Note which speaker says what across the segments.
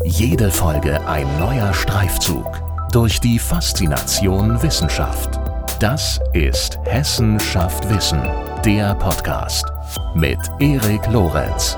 Speaker 1: Jede Folge ein neuer Streifzug durch die Faszination Wissenschaft. Das ist Hessen schafft Wissen, der Podcast mit Erik Lorenz.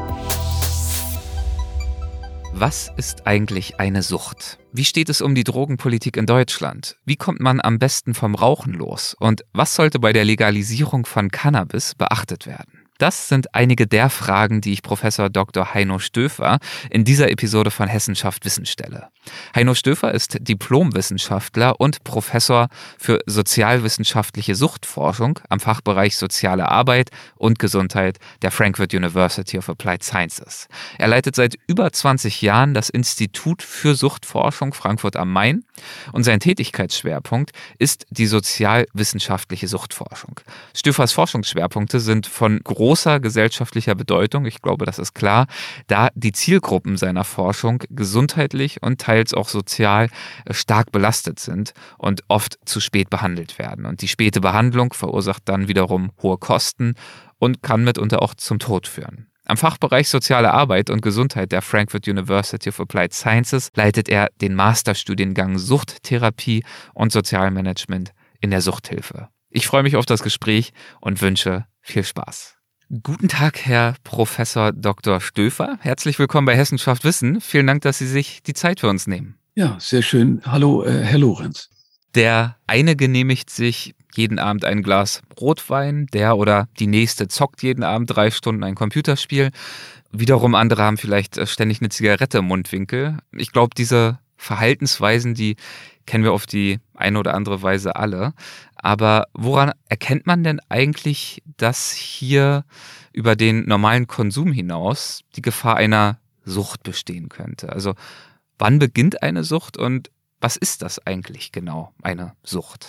Speaker 2: Was ist eigentlich eine Sucht? Wie steht es um die Drogenpolitik in Deutschland? Wie kommt man am besten vom Rauchen los? Und was sollte bei der Legalisierung von Cannabis beachtet werden? Das sind einige der Fragen, die ich Professor Dr. Heino Stöfer in dieser Episode von Hessen schafft Wissen stelle. Heino Stöfer ist Diplomwissenschaftler und Professor für sozialwissenschaftliche Suchtforschung am Fachbereich Soziale Arbeit und Gesundheit der Frankfurt University of Applied Sciences. Er leitet seit über 20 Jahren das Institut für Suchtforschung Frankfurt am Main und sein Tätigkeitsschwerpunkt ist die sozialwissenschaftliche Suchtforschung. Stöfers Forschungsschwerpunkte sind von großer gesellschaftlicher Bedeutung, ich glaube, das ist klar, da die Zielgruppen seiner Forschung gesundheitlich und teils auch sozial stark belastet sind und oft zu spät behandelt werden. Und die späte Behandlung verursacht dann wiederum hohe Kosten und kann mitunter auch zum Tod führen. Am Fachbereich Soziale Arbeit und Gesundheit der Frankfurt University of Applied Sciences leitet er den Masterstudiengang Suchttherapie und Sozialmanagement in der Suchthilfe. Ich freue mich auf das Gespräch und wünsche viel Spaß. Guten Tag, Herr Professor Dr. Stöfer. Herzlich willkommen bei Hessen schafft Wissen. Vielen Dank, dass Sie sich die Zeit für uns nehmen.
Speaker 3: Ja, sehr schön. Hallo, Herr Lorenz.
Speaker 2: Der eine genehmigt sich jeden Abend ein Glas Rotwein, der oder die nächste zockt jeden Abend 3 Stunden ein Computerspiel. Wiederum andere haben vielleicht ständig eine Zigarette im Mundwinkel. Ich glaube, diese Verhaltensweisen, die kennen wir auf die eine oder andere Weise alle. Aber woran erkennt man denn eigentlich, dass hier über den normalen Konsum hinaus die Gefahr einer Sucht bestehen könnte? Also wann beginnt eine Sucht und was ist das eigentlich genau, eine Sucht?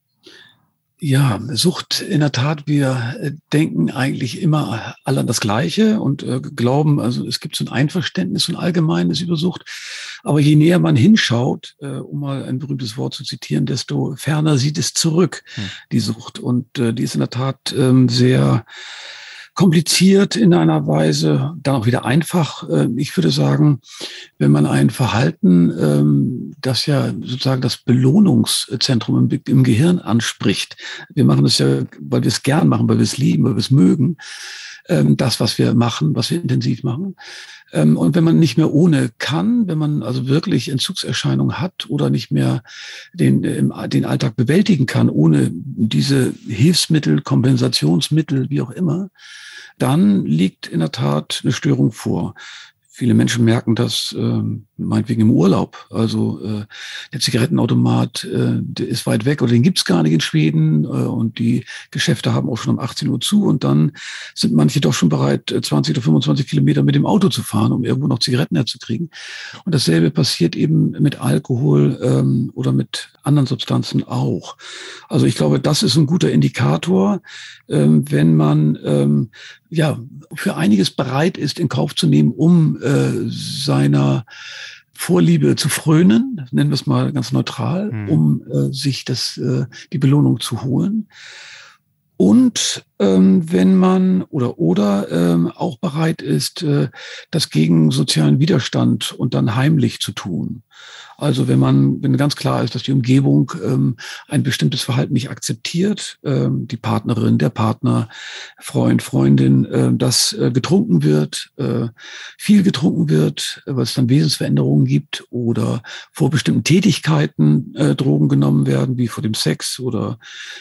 Speaker 3: Ja, Sucht in der Tat, wir denken eigentlich immer alle an das Gleiche und glauben, also es gibt so ein Einverständnis, so ein allgemeines über Sucht. Aber je näher man hinschaut, um mal ein berühmtes Wort zu zitieren, desto ferner sieht es zurück, die Sucht. Und die ist in der Tat sehr kompliziert in einer Weise, dann auch wieder einfach. Ich würde sagen, wenn man ein Verhalten, das ja sozusagen das Belohnungszentrum im Gehirn anspricht, wir machen das ja, weil wir es gern machen, weil wir es lieben, weil wir es mögen, das, was wir machen, was wir intensiv machen. Und wenn man nicht mehr ohne kann, wenn man also wirklich Entzugserscheinungen hat oder nicht mehr den Alltag bewältigen kann, ohne diese Hilfsmittel, Kompensationsmittel, wie auch immer, dann liegt in der Tat eine Störung vor. Viele Menschen merken das meinetwegen im Urlaub. Also der Zigarettenautomat, der ist weit weg oder den gibt's gar nicht in Schweden und die Geschäfte haben auch schon um 18 Uhr zu und dann sind manche doch schon bereit, 20 oder 25 Kilometer mit dem Auto zu fahren, um irgendwo noch Zigaretten herzukriegen. Und dasselbe passiert eben mit Alkohol oder mit anderen Substanzen auch. Also ich glaube, das ist ein guter Indikator, wenn man für einiges bereit ist, in Kauf zu nehmen, um seiner Vorliebe zu frönen, nennen wir es mal ganz neutral, um sich die Belohnung zu holen. Und wenn man oder auch bereit ist, das gegen sozialen Widerstand und dann heimlich zu tun. Also wenn ganz klar ist, dass die Umgebung ein bestimmtes Verhalten nicht akzeptiert, die Partnerin, der Partner, Freund, Freundin, dass getrunken wird, viel getrunken wird, weil es dann Wesensveränderungen gibt oder vor bestimmten Tätigkeiten Drogen genommen werden, wie vor dem Sex oder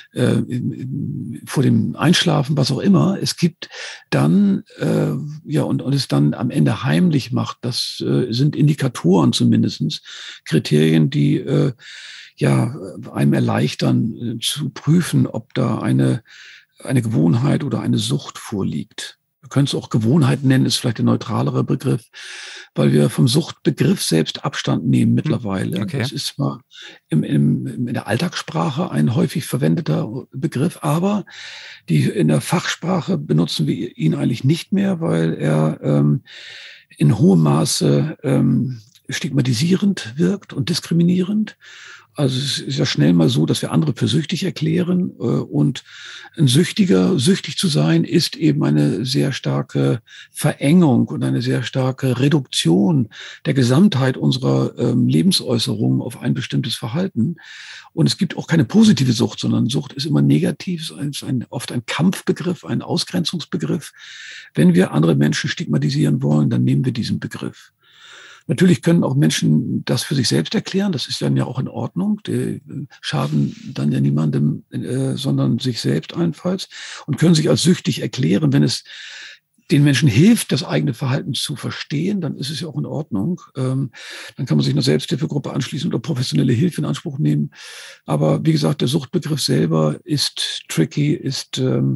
Speaker 3: vor dem Einschlafen, was auch immer. Es gibt dann, und es dann am Ende heimlich macht, das sind Indikatoren zumindestens, Kriterien, die einem erleichtern, zu prüfen, ob da eine Gewohnheit oder eine Sucht vorliegt. Wir können es auch Gewohnheit nennen, ist vielleicht der neutralere Begriff, weil wir vom Suchtbegriff selbst Abstand nehmen mittlerweile.
Speaker 2: Okay.
Speaker 3: Das ist zwar in der Alltagssprache ein häufig verwendeter Begriff, aber in der Fachsprache benutzen wir ihn eigentlich nicht mehr, weil er in hohem Maße stigmatisierend wirkt und diskriminierend. Also es ist ja schnell mal so, dass wir andere für süchtig erklären. Und ein Süchtiger, süchtig zu sein, ist eben eine sehr starke Verengung und eine sehr starke Reduktion der Gesamtheit unserer Lebensäußerungen auf ein bestimmtes Verhalten. Und es gibt auch keine positive Sucht, sondern Sucht ist immer negativ, ist oft ein Kampfbegriff, ein Ausgrenzungsbegriff. Wenn wir andere Menschen stigmatisieren wollen, dann nehmen wir diesen Begriff. Natürlich können auch Menschen das für sich selbst erklären. Das ist dann ja auch in Ordnung. Die schaden dann ja niemandem, sondern sich selbst allenfalls und können sich als süchtig erklären. Wenn es den Menschen hilft, das eigene Verhalten zu verstehen, dann ist es ja auch in Ordnung. Dann kann man sich einer Selbsthilfegruppe anschließen oder professionelle Hilfe in Anspruch nehmen. Aber wie gesagt, der Suchtbegriff selber ist tricky, ist ein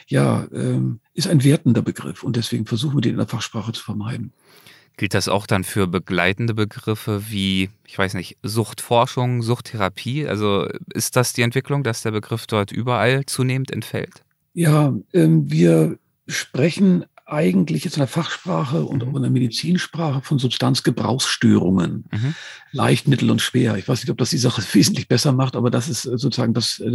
Speaker 3: wertender Begriff. Und deswegen versuchen wir den in der Fachsprache zu vermeiden.
Speaker 2: Gilt das auch dann für begleitende Begriffe wie, ich weiß nicht, Suchtforschung, Suchttherapie? Also ist das die Entwicklung, dass der Begriff dort überall zunehmend entfällt?
Speaker 3: Ja, wir sprechen eigentlich jetzt in der Fachsprache und auch in der Medizinsprache von Substanzgebrauchsstörungen. Leicht, mittel und schwer. Ich weiß nicht, ob das die Sache wesentlich besser macht, aber das ist sozusagen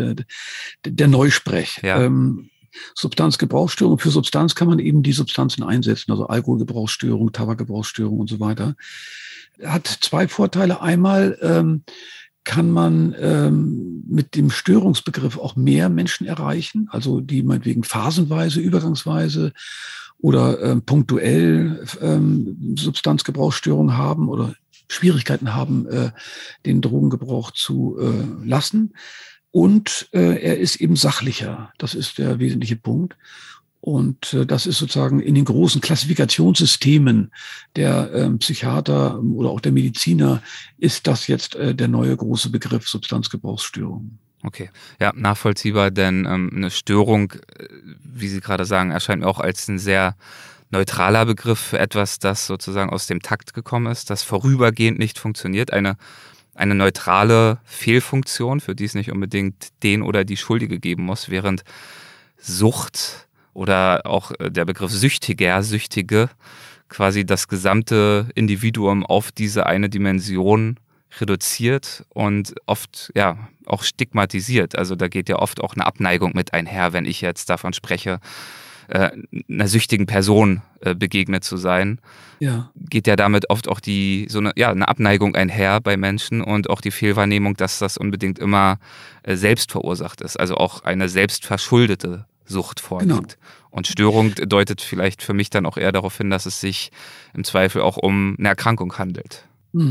Speaker 3: der Neusprech.
Speaker 2: Ja.
Speaker 3: Substanzgebrauchsstörung. Für Substanz kann man eben die Substanzen einsetzen, also Alkoholgebrauchsstörung, Tabakgebrauchsstörung und so weiter. Hat zwei Vorteile. Einmal kann man mit dem Störungsbegriff auch mehr Menschen erreichen, also die meinetwegen phasenweise, übergangsweise oder punktuell Substanzgebrauchsstörungen haben oder Schwierigkeiten haben, den Drogengebrauch zu lassen. Und er ist eben sachlicher. Das ist der wesentliche Punkt. Und das ist sozusagen in den großen Klassifikationssystemen der Psychiater oder auch der Mediziner ist das jetzt der neue große Begriff Substanzgebrauchsstörung.
Speaker 2: Okay, ja, nachvollziehbar, denn eine Störung, wie Sie gerade sagen, erscheint mir auch als ein sehr neutraler Begriff für etwas, das sozusagen aus dem Takt gekommen ist, das vorübergehend nicht funktioniert. Eine neutrale Fehlfunktion, für die es nicht unbedingt den oder die Schuldige geben muss, während Sucht oder auch der Begriff Süchtiger, Süchtige quasi das gesamte Individuum auf diese eine Dimension reduziert und oft ja auch stigmatisiert. Also da geht ja oft auch eine Abneigung mit einher, wenn ich jetzt davon spreche, einer süchtigen Person begegnet zu sein, geht ja damit oft auch eine Abneigung einher bei Menschen und auch die Fehlwahrnehmung, dass das unbedingt immer selbst verursacht ist, also auch eine selbstverschuldete Sucht vorliegt. Genau. Und Störung deutet vielleicht für mich dann auch eher darauf hin, dass es sich im Zweifel auch um eine Erkrankung handelt.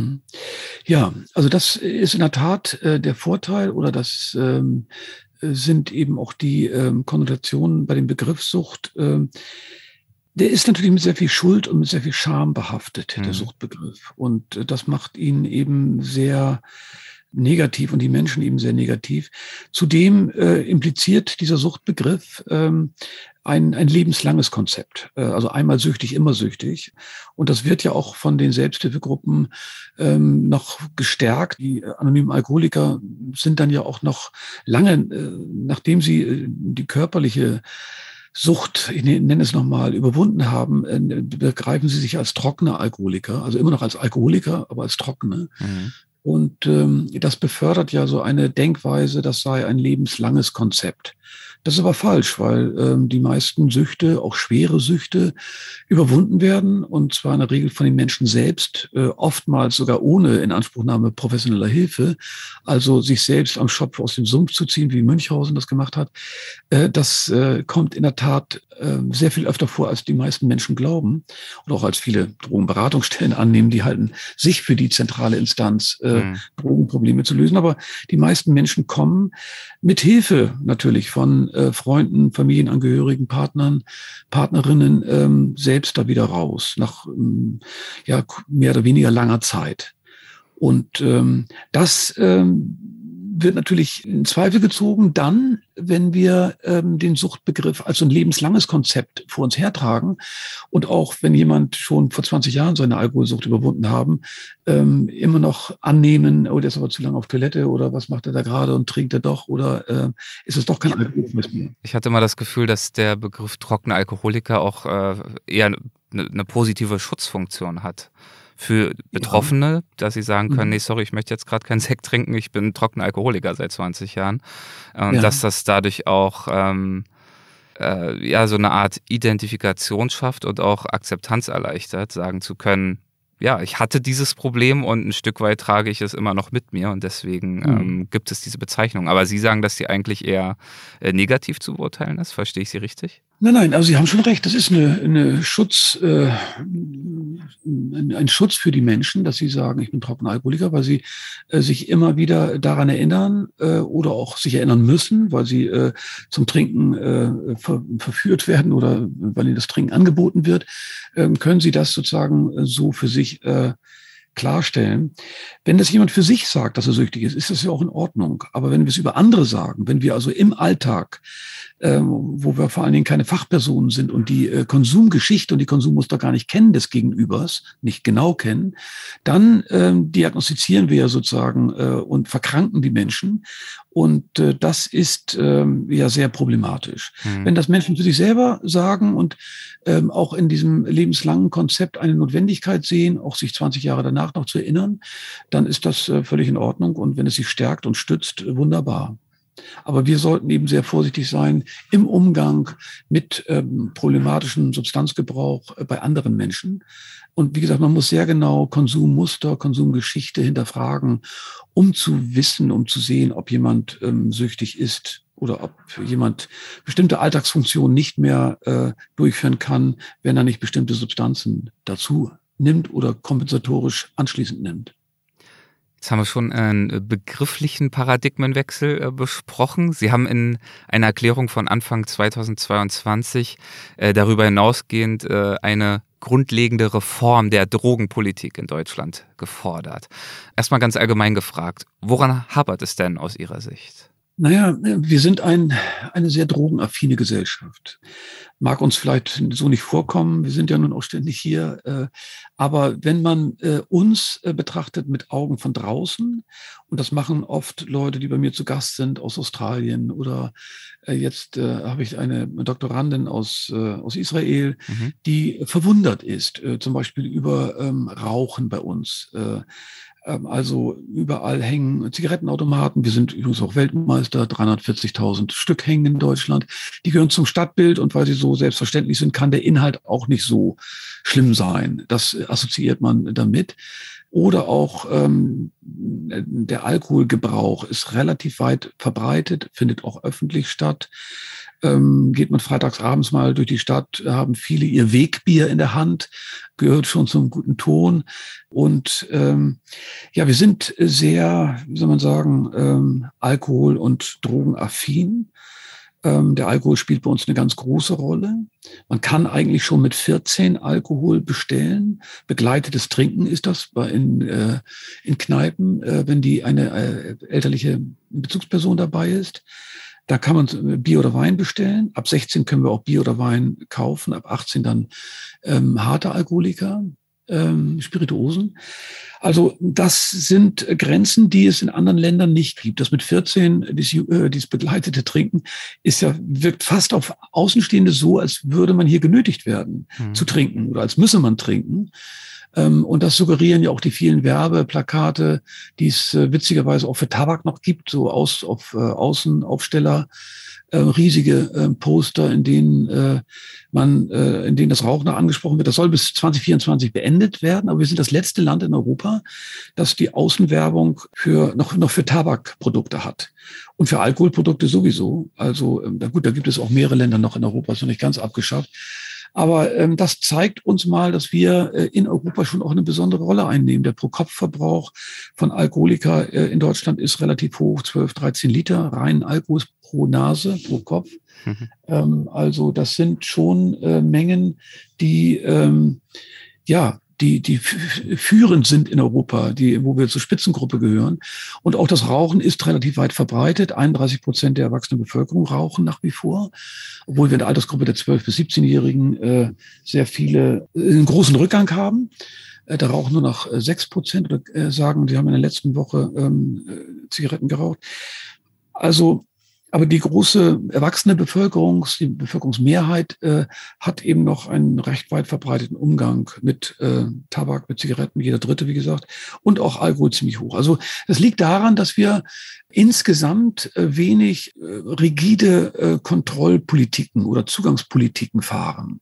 Speaker 3: Ja, also das ist in der Tat der Vorteil oder das sind eben auch die Konnotationen bei dem Begriff Sucht. Der ist natürlich mit sehr viel Schuld und mit sehr viel Scham behaftet, der Suchtbegriff. Und das macht ihn eben sehr negativ und die Menschen eben sehr negativ. Zudem impliziert dieser Suchtbegriff ein lebenslanges Konzept. Also einmal süchtig, immer süchtig. Und das wird ja auch von den Selbsthilfegruppen noch gestärkt. Die anonymen Alkoholiker sind dann ja auch noch lange, nachdem sie die körperliche Sucht, ich nenne es nochmal, überwunden haben, begreifen sie sich als trockene Alkoholiker, also immer noch als Alkoholiker, aber als trockene. Und das befördert ja so eine Denkweise, das sei ein lebenslanges Konzept. Das ist aber falsch, weil die meisten Süchte, auch schwere Süchte, überwunden werden und zwar in der Regel von den Menschen selbst, oftmals sogar ohne Inanspruchnahme professioneller Hilfe, also sich selbst am Schopf aus dem Sumpf zu ziehen, wie Münchhausen das gemacht hat. Das kommt in der Tat sehr viel öfter vor, als die meisten Menschen glauben und auch als viele Drogenberatungsstellen annehmen, die halten sich für die zentrale Instanz, Drogenprobleme zu lösen. Aber die meisten Menschen kommen mit Hilfe natürlich von Freunden, Familienangehörigen, Partnern, Partnerinnen selbst da wieder raus, nach mehr oder weniger langer Zeit. Und das wird natürlich in Zweifel gezogen dann, wenn wir den Suchtbegriff als so ein lebenslanges Konzept vor uns hertragen und auch wenn jemand schon vor 20 Jahren seine Alkoholsucht überwunden haben, immer noch annehmen, oh, der ist aber zu lange auf Toilette oder was macht er da gerade und trinkt er doch oder ist es doch kein Alkoholismus mehr?
Speaker 2: Ich hatte mal das Gefühl, dass der Begriff trockene Alkoholiker auch eher eine positive Schutzfunktion hat für Betroffene, dass sie sagen können, nee, sorry, ich möchte jetzt gerade keinen Sekt trinken, ich bin trockener Alkoholiker seit 20 Jahren. Und dass das dadurch auch so eine Art Identifikation schafft und auch Akzeptanz erleichtert, sagen zu können, ja, ich hatte dieses Problem und ein Stück weit trage ich es immer noch mit mir und deswegen gibt es diese Bezeichnung. Aber Sie sagen, dass die eigentlich eher negativ zu beurteilen ist. Verstehe ich Sie richtig?
Speaker 3: Nein, also Sie haben schon recht. Das ist ein Schutz für die Menschen, dass sie sagen, ich bin trockener Alkoholiker, weil sie sich immer wieder daran erinnern oder auch sich erinnern müssen, weil sie zum Trinken verführt werden oder weil ihnen das Trinken angeboten wird, können sie das sozusagen so für sich klarstellen. Wenn das jemand für sich sagt, dass er süchtig ist das ja auch in Ordnung. Aber wenn wir es über andere sagen, wenn wir also im Alltag, wo wir vor allen Dingen keine Fachpersonen sind und die Konsumgeschichte und die Konsummuster gar nicht kennen des Gegenübers, nicht genau kennen, dann diagnostizieren wir ja sozusagen und verkranken die Menschen. Und das ist ja sehr problematisch. Wenn das Menschen für sich selber sagen und auch in diesem lebenslangen Konzept eine Notwendigkeit sehen, auch sich 20 Jahre danach noch zu erinnern, dann ist das völlig in Ordnung. Und wenn es sich stärkt und stützt, wunderbar. Aber wir sollten eben sehr vorsichtig sein im Umgang mit problematischem Substanzgebrauch bei anderen Menschen. Und wie gesagt, man muss sehr genau Konsummuster, Konsumgeschichte hinterfragen, um zu wissen, um zu sehen, ob jemand süchtig ist oder ob jemand bestimmte Alltagsfunktionen nicht mehr durchführen kann, wenn er nicht bestimmte Substanzen dazu nimmt oder kompensatorisch anschließend nimmt.
Speaker 2: Jetzt haben wir schon einen begrifflichen Paradigmenwechsel besprochen. Sie haben in einer Erklärung von Anfang 2022 darüber hinausgehend eine grundlegende Reform der Drogenpolitik in Deutschland gefordert. Erstmal ganz allgemein gefragt, woran hapert es denn aus Ihrer Sicht?
Speaker 3: Naja, wir sind eine sehr drogenaffine Gesellschaft. Mag uns vielleicht so nicht vorkommen, wir sind ja nun auch ständig hier. Aber wenn man uns betrachtet mit Augen von draußen, und das machen oft Leute, die bei mir zu Gast sind aus Australien oder jetzt habe ich eine Doktorandin aus Israel, die verwundert ist, zum Beispiel über Rauchen bei uns. Also überall hängen Zigarettenautomaten. Wir sind übrigens auch Weltmeister, 340.000 Stück hängen in Deutschland. Die gehören zum Stadtbild und weil sie so selbstverständlich sind, kann der Inhalt auch nicht so schlimm sein. Das assoziiert man damit. Oder auch der Alkoholgebrauch ist relativ weit verbreitet, findet auch öffentlich statt. Geht man freitags abends mal durch die Stadt, haben viele ihr Wegbier in der Hand, gehört schon zum guten Ton. Und wir sind sehr, wie soll man sagen, Alkohol- und Drogenaffin. Der Alkohol spielt bei uns eine ganz große Rolle. Man kann eigentlich schon mit 14 Alkohol bestellen. Begleitetes Trinken ist das in Kneipen, wenn eine elterliche Bezugsperson dabei ist. Da kann man Bier oder Wein bestellen. Ab 16 können wir auch Bier oder Wein kaufen. Ab 18 dann harte Alkoholiker, Spirituosen. Also das sind Grenzen, die es in anderen Ländern nicht gibt. Das mit 14, dieses begleitete Trinken, wirkt fast auf Außenstehende so, als würde man hier genötigt werden zu trinken oder als müsse man trinken. Und das suggerieren ja auch die vielen Werbeplakate, die es witzigerweise auch für Tabak noch gibt, so Außenaufsteller, riesige Poster, in denen das Rauchen noch angesprochen wird. Das soll bis 2024 beendet werden, aber wir sind das letzte Land in Europa, das die Außenwerbung noch für Tabakprodukte hat. Und für Alkoholprodukte sowieso. Also da gibt es auch mehrere Länder noch in Europa, ist noch nicht ganz abgeschafft. Aber das zeigt uns mal, dass wir in Europa schon auch eine besondere Rolle einnehmen. Der Pro-Kopf-Verbrauch von Alkoholiker in Deutschland ist relativ hoch, 12, 13 Liter reinen Alkohol pro Nase, pro Kopf. Also das sind schon Mengen, die führend sind in Europa, wo wir zur Spitzengruppe gehören. Und auch das Rauchen ist relativ weit verbreitet. 31% der erwachsenen Bevölkerung rauchen nach wie vor, obwohl wir in der Altersgruppe der 12- bis 17-Jährigen sehr viele einen großen Rückgang haben. Da rauchen nur noch 6% oder sagen, die haben in der letzten Woche Zigaretten geraucht. Also Aber die große erwachsene die Bevölkerungsmehrheit hat eben noch einen recht weit verbreiteten Umgang mit Tabak, mit Zigaretten, jeder Dritte, wie gesagt, und auch Alkohol ziemlich hoch. Also das liegt daran, dass wir insgesamt wenig rigide Kontrollpolitiken oder Zugangspolitiken fahren,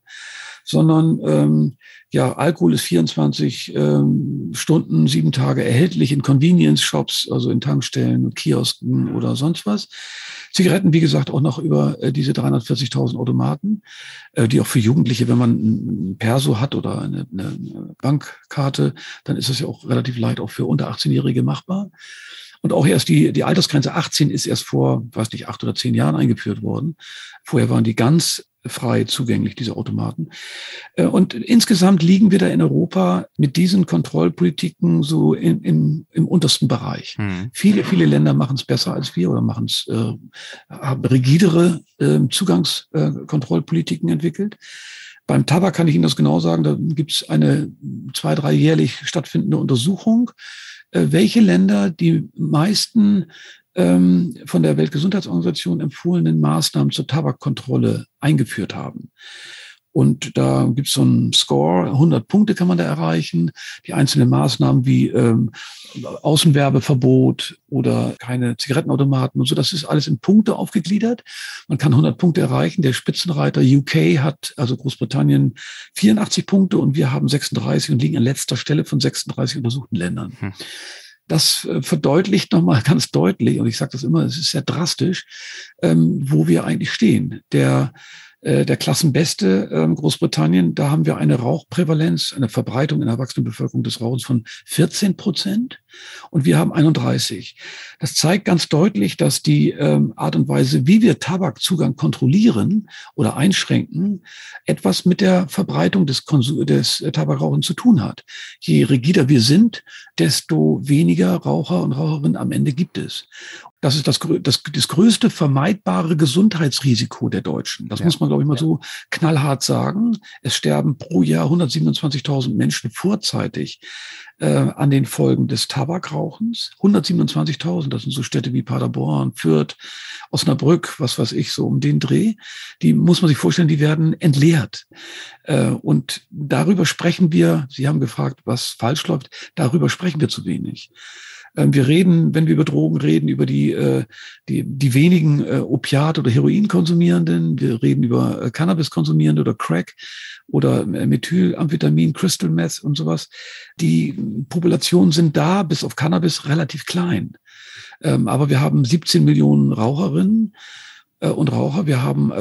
Speaker 3: sondern Alkohol ist 24 Stunden, 7 Tage erhältlich in Convenience-Shops, also in Tankstellen, Kiosken oder sonst was. Zigaretten, wie gesagt, auch noch über diese 340.000 Automaten, die auch für Jugendliche, wenn man ein Perso hat oder eine Bankkarte, dann ist das ja auch relativ leicht auch für unter 18-Jährige machbar. Und auch erst die Altersgrenze 18 ist erst vor, 8 oder 10 Jahren eingeführt worden. Vorher waren die ganz frei zugänglich, diese Automaten. Und insgesamt liegen wir da in Europa mit diesen Kontrollpolitiken so im untersten Bereich. Viele Länder machen es besser als wir oder haben rigidere Zugangskontrollpolitiken entwickelt. Beim Tabak kann ich Ihnen das genau sagen, da gibt es eine 2-3 jährlich stattfindende Untersuchung, welche Länder die meisten von der Weltgesundheitsorganisation empfohlenen Maßnahmen zur Tabakkontrolle eingeführt haben. Und da gibt es so einen Score, 100 Punkte kann man da erreichen. Die einzelnen Maßnahmen wie Außenwerbeverbot oder keine Zigarettenautomaten und so, das ist alles in Punkte aufgegliedert. Man kann 100 Punkte erreichen. Der Spitzenreiter UK hat, also Großbritannien, 84 Punkte und wir haben 36 und liegen an letzter Stelle von 36 untersuchten Ländern. Das verdeutlicht nochmal ganz deutlich, und ich sage das immer, es ist sehr drastisch, wo wir eigentlich stehen. Der Klassenbeste Großbritannien, da haben wir eine Rauchprävalenz, eine Verbreitung in der erwachsenen Bevölkerung des Rauchens von 14% und wir haben 31. Das zeigt ganz deutlich, dass die Art und Weise, wie wir Tabakzugang kontrollieren oder einschränken, etwas mit der Verbreitung des Tabakrauchens zu tun hat. Je rigider wir sind, desto weniger Raucher und Raucherinnen am Ende gibt es. Das ist das größte vermeidbare Gesundheitsrisiko der Deutschen. Das muss man, glaube ich, mal so knallhart sagen. Es sterben pro Jahr 127.000 Menschen vorzeitig an den Folgen des Tabakrauchens. 127.000, das sind so Städte wie Paderborn, Fürth, Osnabrück, was weiß ich, so um den Dreh. Die muss man sich vorstellen, die werden entleert. Und darüber sprechen wir, Sie haben gefragt, was falsch läuft, darüber sprechen wir zu wenig. Wir reden, wenn wir über Drogen reden, über die wenigen Opiat- oder Heroin-Konsumierenden. Wir reden über Cannabis-Konsumierende oder Crack oder Methylamphetamin, Crystal Meth und sowas. Die Populationen sind da, bis auf Cannabis, relativ klein. Aber wir haben 17 Millionen Raucherinnen und Raucher. Wir haben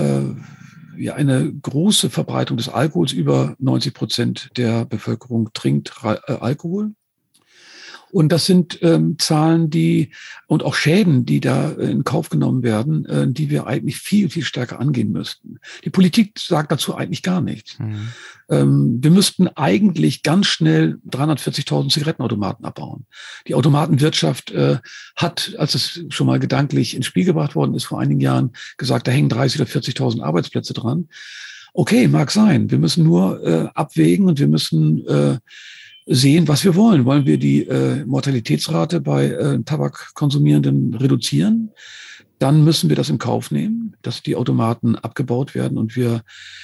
Speaker 3: eine große Verbreitung des Alkohols. Über 90% der Bevölkerung trinkt Alkohol. Und das sind Zahlen, und auch Schäden, die da in Kauf genommen werden, die wir eigentlich viel, viel stärker angehen müssten. Die Politik sagt dazu eigentlich gar nichts. Wir müssten eigentlich ganz schnell 340.000 Zigarettenautomaten abbauen. Die Automatenwirtschaft hat, als es schon mal gedanklich ins Spiel gebracht worden ist vor einigen Jahren, gesagt, da hängen 30.000 oder 40.000 Arbeitsplätze dran. Okay, mag sein. Wir müssen nur abwägen und wir müssen sehen, was wir wollen. Wollen wir die Mortalitätsrate bei Tabakkonsumierenden reduzieren? Dann müssen wir das in Kauf nehmen, dass die Automaten abgebaut werden und wir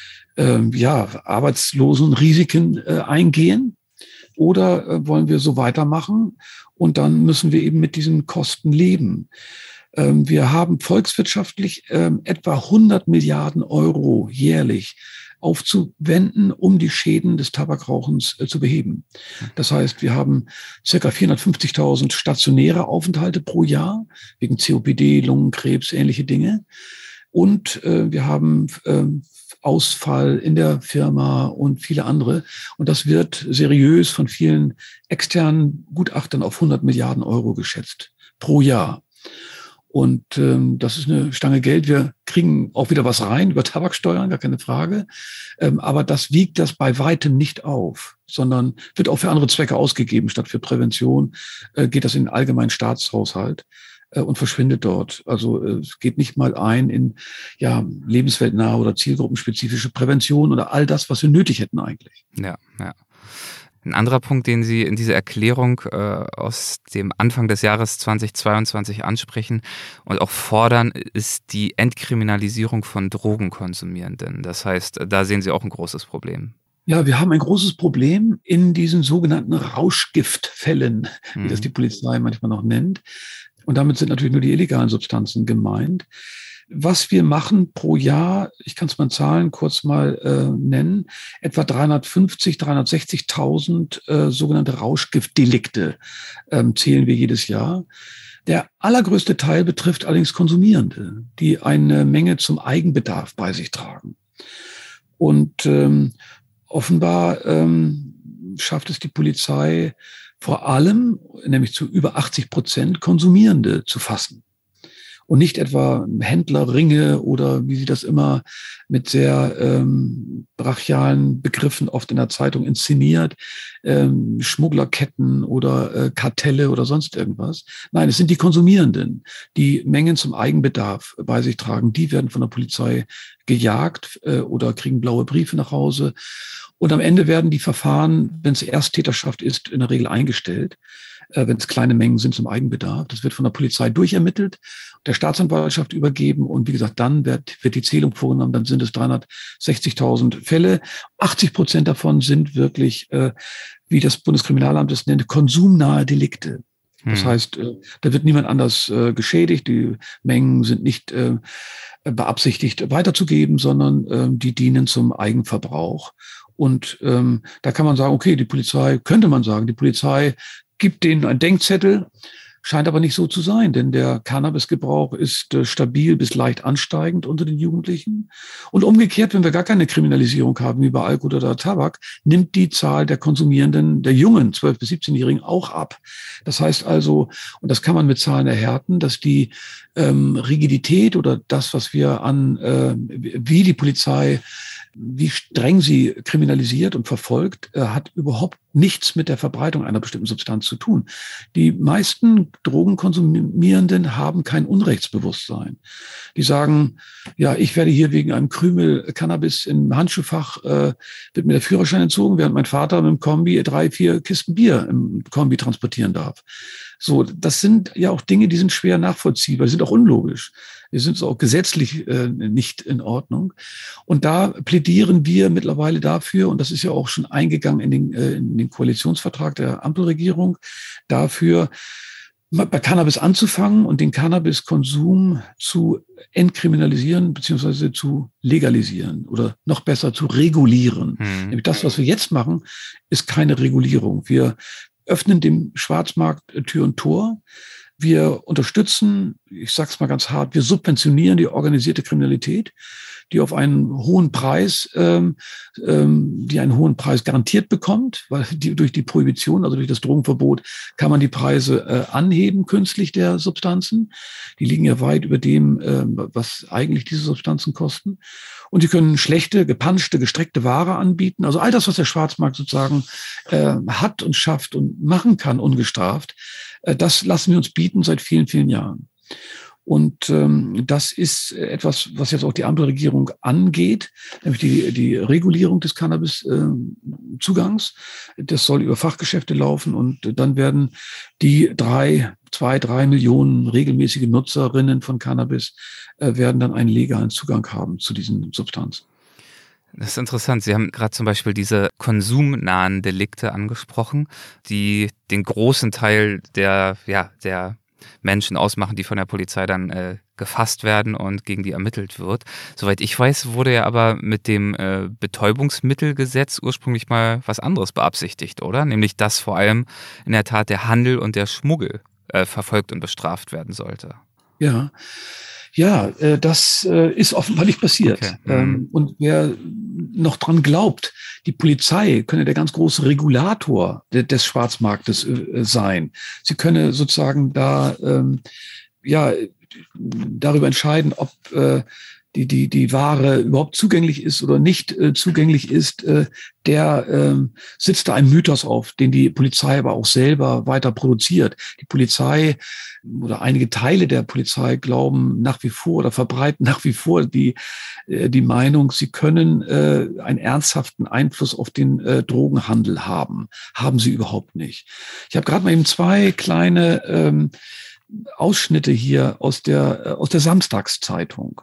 Speaker 3: Arbeitslosenrisiken eingehen. Oder wollen wir so weitermachen und dann müssen wir eben mit diesen Kosten leben. Wir haben volkswirtschaftlich etwa 100 Milliarden Euro jährlich aufzuwenden, um die Schäden des Tabakrauchens zu beheben. Das heißt, wir haben ca. 450.000 stationäre Aufenthalte pro Jahr wegen COPD, Lungenkrebs, ähnliche Dinge. Und wir haben Ausfall in der Firma und viele andere. Und das wird seriös von vielen externen Gutachtern auf 100 Milliarden Euro geschätzt pro Jahr. Und das ist eine Stange Geld. Wir kriegen auch wieder was rein über Tabaksteuern, gar keine Frage. Aber das wiegt das bei weitem nicht auf, sondern wird auch für andere Zwecke ausgegeben. Statt für Prävention geht das in den allgemeinen Staatshaushalt und verschwindet dort. Also es geht nicht mal ein in lebensweltnahe oder zielgruppenspezifische Prävention oder all das, was wir nötig hätten eigentlich.
Speaker 2: Ja, ja. Ein anderer Punkt, den Sie in dieser Erklärung aus dem Anfang des Jahres 2022 ansprechen und auch fordern, ist die Entkriminalisierung von Drogenkonsumierenden. Das heißt, da sehen Sie auch ein großes Problem.
Speaker 3: Ja, wir haben ein großes Problem in diesen sogenannten Rauschgiftfällen, wie das die Polizei manchmal noch nennt. Und damit sind natürlich nur die illegalen Substanzen gemeint. Was wir machen pro Jahr, ich kann es mal in Zahlen kurz mal nennen, etwa 360.000 sogenannte Rauschgiftdelikte zählen wir jedes Jahr. Der allergrößte Teil betrifft allerdings Konsumierende, die eine Menge zum Eigenbedarf bei sich tragen. Und offenbar schafft es die Polizei vor allem, nämlich zu über 80%, Konsumierende zu fassen. Und nicht etwa Händlerringe oder wie sie das immer mit sehr brachialen Begriffen oft in der Zeitung inszeniert, Schmugglerketten oder Kartelle oder sonst irgendwas. Nein, es sind die Konsumierenden, die Mengen zum Eigenbedarf bei sich tragen. Die werden von der Polizei gejagt oder kriegen blaue Briefe nach Hause. Und am Ende werden die Verfahren, wenn es Ersttäterschaft ist, in der Regel eingestellt, wenn es kleine Mengen sind zum Eigenbedarf. Das wird von der Polizei durchermittelt, der Staatsanwaltschaft übergeben und wie gesagt, dann wird die Zählung vorgenommen, dann sind es 360.000 Fälle. 80% davon sind wirklich, wie das Bundeskriminalamt es nennt, konsumnahe Delikte. Das heißt, da wird niemand anders geschädigt, die Mengen sind nicht beabsichtigt weiterzugeben, sondern die dienen zum Eigenverbrauch. Und da kann man sagen, okay, die Polizei gibt denen einen Denkzettel, scheint aber nicht so zu sein, denn der Cannabisgebrauch ist stabil bis leicht ansteigend unter den Jugendlichen. Und umgekehrt, wenn wir gar keine Kriminalisierung haben, wie bei Alkohol oder Tabak, nimmt die Zahl der Konsumierenden, der jungen 12- bis 17-Jährigen auch ab. Das heißt also, und das kann man mit Zahlen erhärten, dass die Rigidität oder das, was wir wie die Polizei, wie streng sie kriminalisiert und verfolgt, hat überhaupt nichts mit der Verbreitung einer bestimmten Substanz zu tun. Die meisten Drogenkonsumierenden haben kein Unrechtsbewusstsein. Die sagen, ja, ich werde hier wegen einem Krümel Cannabis im Handschuhfach, wird mir der Führerschein entzogen, während mein Vater mit dem Kombi 3-4 Kisten Bier im Kombi transportieren darf. So, das sind ja auch Dinge, die sind schwer nachvollziehbar, sind auch unlogisch. Die sind auch gesetzlich nicht in Ordnung. Und da plädieren wir mittlerweile dafür, und das ist ja auch schon eingegangen in den Koalitionsvertrag der Ampelregierung, dafür, bei Cannabis anzufangen und den Cannabiskonsum zu entkriminalisieren beziehungsweise zu legalisieren oder noch besser zu regulieren. Nämlich das, was wir jetzt machen, ist keine Regulierung. Wir öffnen dem Schwarzmarkt Tür und Tor. Wir unterstützen, ich sage es mal ganz hart, wir subventionieren die organisierte Kriminalität, die auf einen hohen Preis, die einen hohen Preis garantiert bekommt, weil durch die Prohibition, also durch das Drogenverbot, kann man die Preise anheben künstlich der Substanzen. Die liegen ja weit über dem, was eigentlich diese Substanzen kosten. Und die können schlechte, gepanschte, gestreckte Ware anbieten. Also all das, was der Schwarzmarkt sozusagen hat und schafft und machen kann, ungestraft, das lassen wir uns bieten seit vielen, vielen Jahren. Und das ist etwas, was jetzt auch die Ampelregierung angeht, nämlich die Regulierung des Cannabis-Zugangs. Das soll über Fachgeschäfte laufen und dann werden die 3 Millionen regelmäßige Nutzerinnen von Cannabis werden dann einen legalen Zugang haben zu diesen Substanzen.
Speaker 2: Das ist interessant. Sie haben gerade zum Beispiel diese konsumnahen Delikte angesprochen, die den großen Teil der Menschen ausmachen, die von der Polizei dann gefasst werden und gegen die ermittelt wird. Soweit ich weiß, wurde ja aber mit dem Betäubungsmittelgesetz ursprünglich mal was anderes beabsichtigt, oder? Nämlich, dass vor allem in der Tat der Handel und der Schmuggel verfolgt und bestraft werden sollte.
Speaker 3: Ja, das ist offenbar nicht passiert. Okay. Und wer noch dran glaubt, die Polizei könne der ganz große Regulator des Schwarzmarktes sein. Sie könne sozusagen darüber entscheiden, ob die Ware überhaupt zugänglich ist oder nicht zugänglich ist, der sitzt da ein Mythos auf, den die Polizei aber auch selber weiter produziert. Die Polizei oder einige Teile der Polizei glauben nach wie vor oder verbreiten nach wie vor die Meinung, sie können einen ernsthaften Einfluss auf den Drogenhandel haben. Haben sie überhaupt nicht. Ich habe gerade mal eben 2 kleine Ausschnitte hier aus der Samstagszeitung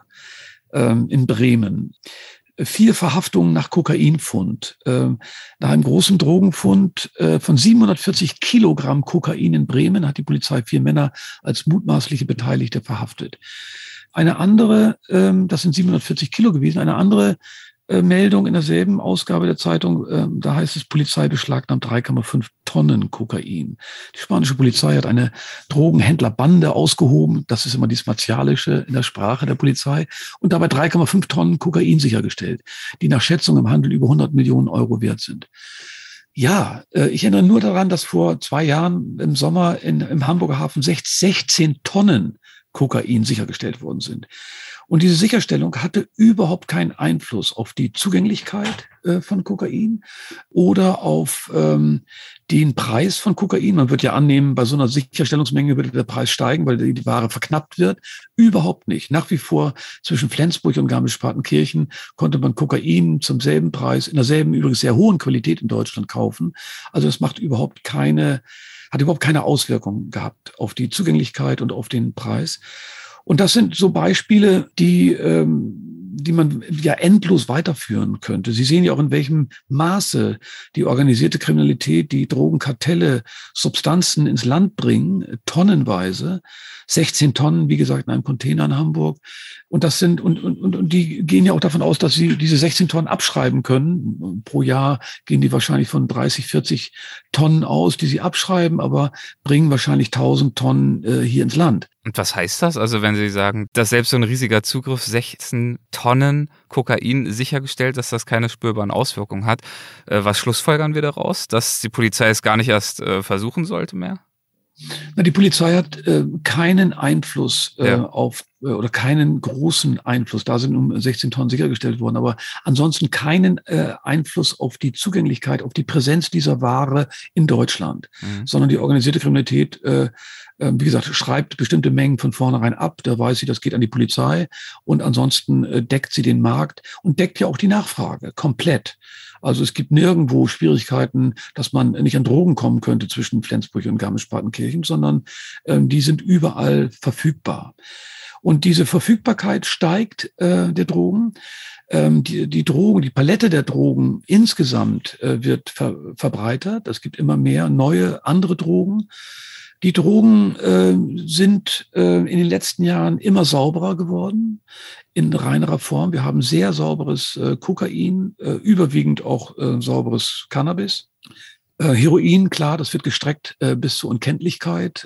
Speaker 3: in Bremen. 4 Verhaftungen nach Kokainfund. Nach einem großen Drogenfund von 740 Kilogramm Kokain in Bremen hat die Polizei 4 Männer als mutmaßliche Beteiligte verhaftet. Eine andere, das sind 740 Kilo gewesen, eine andere Meldung in derselben Ausgabe der Zeitung, da heißt es, Polizei beschlagnahmt 3,5 Tonnen Kokain. Die spanische Polizei hat eine Drogenhändlerbande ausgehoben, das ist immer dieses Martialische in der Sprache der Polizei, und dabei 3,5 Tonnen Kokain sichergestellt, die nach Schätzung im Handel über 100 Millionen Euro wert sind. Ja, ich erinnere nur daran, dass vor 2 Jahren im Sommer im Hamburger Hafen 16 Tonnen Kokain sichergestellt worden sind. Und diese Sicherstellung hatte überhaupt keinen Einfluss auf die Zugänglichkeit von Kokain oder auf den Preis von Kokain. Man wird ja annehmen, bei so einer Sicherstellungsmenge würde der Preis steigen, weil die Ware verknappt wird. Überhaupt nicht. Nach wie vor zwischen Flensburg und Garmisch-Partenkirchen konnte man Kokain zum selben Preis, in derselben übrigens sehr hohen Qualität in Deutschland kaufen. Also das hat überhaupt keine Auswirkungen gehabt auf die Zugänglichkeit und auf den Preis. Und das sind so Beispiele, die man ja endlos weiterführen könnte. Sie sehen ja auch, in welchem Maße die organisierte Kriminalität, die Drogenkartelle Substanzen ins Land bringen, tonnenweise. 16 Tonnen, wie gesagt, in einem Container in Hamburg. Und das sind, und die gehen ja auch davon aus, dass sie diese 16 Tonnen abschreiben können. Pro Jahr gehen die wahrscheinlich von 30, 40 Tonnen aus, die sie abschreiben, aber bringen wahrscheinlich 1000 Tonnen hier ins Land.
Speaker 2: Und was heißt das? Also wenn Sie sagen, dass selbst so ein riesiger Zugriff 16 Tonnen Kokain sichergestellt, dass das keine spürbaren Auswirkungen hat, was schlussfolgern wir daraus? Dass die Polizei es gar nicht erst versuchen sollte mehr?
Speaker 3: Na, die Polizei hat keinen Einfluss auf oder keinen großen Einfluss. Da sind um 16 Tonnen sichergestellt worden, aber ansonsten keinen Einfluss auf die Zugänglichkeit, auf die Präsenz dieser Ware in Deutschland, sondern die organisierte Kriminalität, wie gesagt, schreibt bestimmte Mengen von vornherein ab. Da weiß sie, das geht an die Polizei, und ansonsten deckt sie den Markt und deckt ja auch die Nachfrage komplett. Also es gibt nirgendwo Schwierigkeiten, dass man nicht an Drogen kommen könnte zwischen Flensburg und Garmisch-Partenkirchen, sondern die sind überall verfügbar. Und diese Verfügbarkeit steigt der Drogen. Die Drogen, die Palette der Drogen insgesamt wird verbreitert. Es gibt immer mehr neue, andere Drogen. Die Drogen sind in den letzten Jahren immer sauberer geworden, in reinerer Form. Wir haben sehr sauberes Kokain, überwiegend auch sauberes Cannabis. Heroin, klar, das wird gestreckt bis zur Unkenntlichkeit,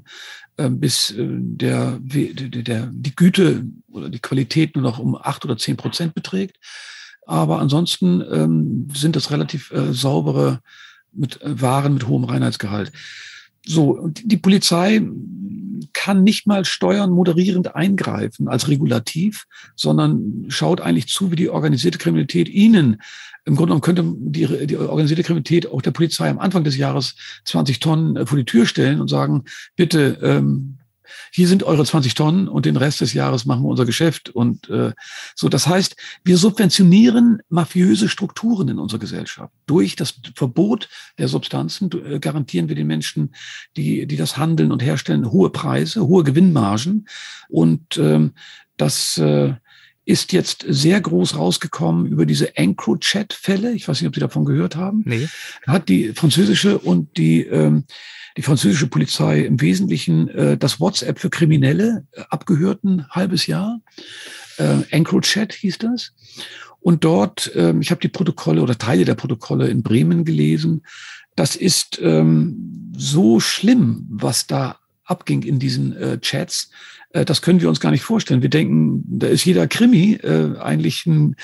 Speaker 3: bis die Güte oder die Qualität nur noch um 8 oder 10% beträgt. Aber ansonsten sind das relativ saubere Waren mit hohem Reinheitsgehalt. So, und die Polizei kann nicht mal steuern, moderierend eingreifen als Regulativ, sondern schaut eigentlich zu, wie die organisierte Kriminalität ihnen, im Grunde genommen könnte die organisierte Kriminalität auch der Polizei am Anfang des Jahres 20 Tonnen vor die Tür stellen und sagen, bitte, hier sind eure 20 Tonnen und den Rest des Jahres machen wir unser Geschäft. Und so, das heißt, wir subventionieren mafiöse Strukturen in unserer Gesellschaft. Durch das Verbot der Substanzen garantieren wir den Menschen, die das handeln und herstellen, hohe Preise, hohe Gewinnmargen. Und das ist jetzt sehr groß rausgekommen über diese EncroChat-Fälle. Ich weiß nicht, ob Sie davon gehört haben.
Speaker 2: Nee.
Speaker 3: Hat die französische und die französische Polizei im Wesentlichen das WhatsApp für Kriminelle abgehört, ein halbes Jahr. EncroChat hieß das. Und dort, ich habe die Protokolle oder Teile der Protokolle in Bremen gelesen. Das ist so schlimm, was da abging in diesen Chats. Das können wir uns gar nicht vorstellen. Wir denken, da ist jeder Krimi eigentlich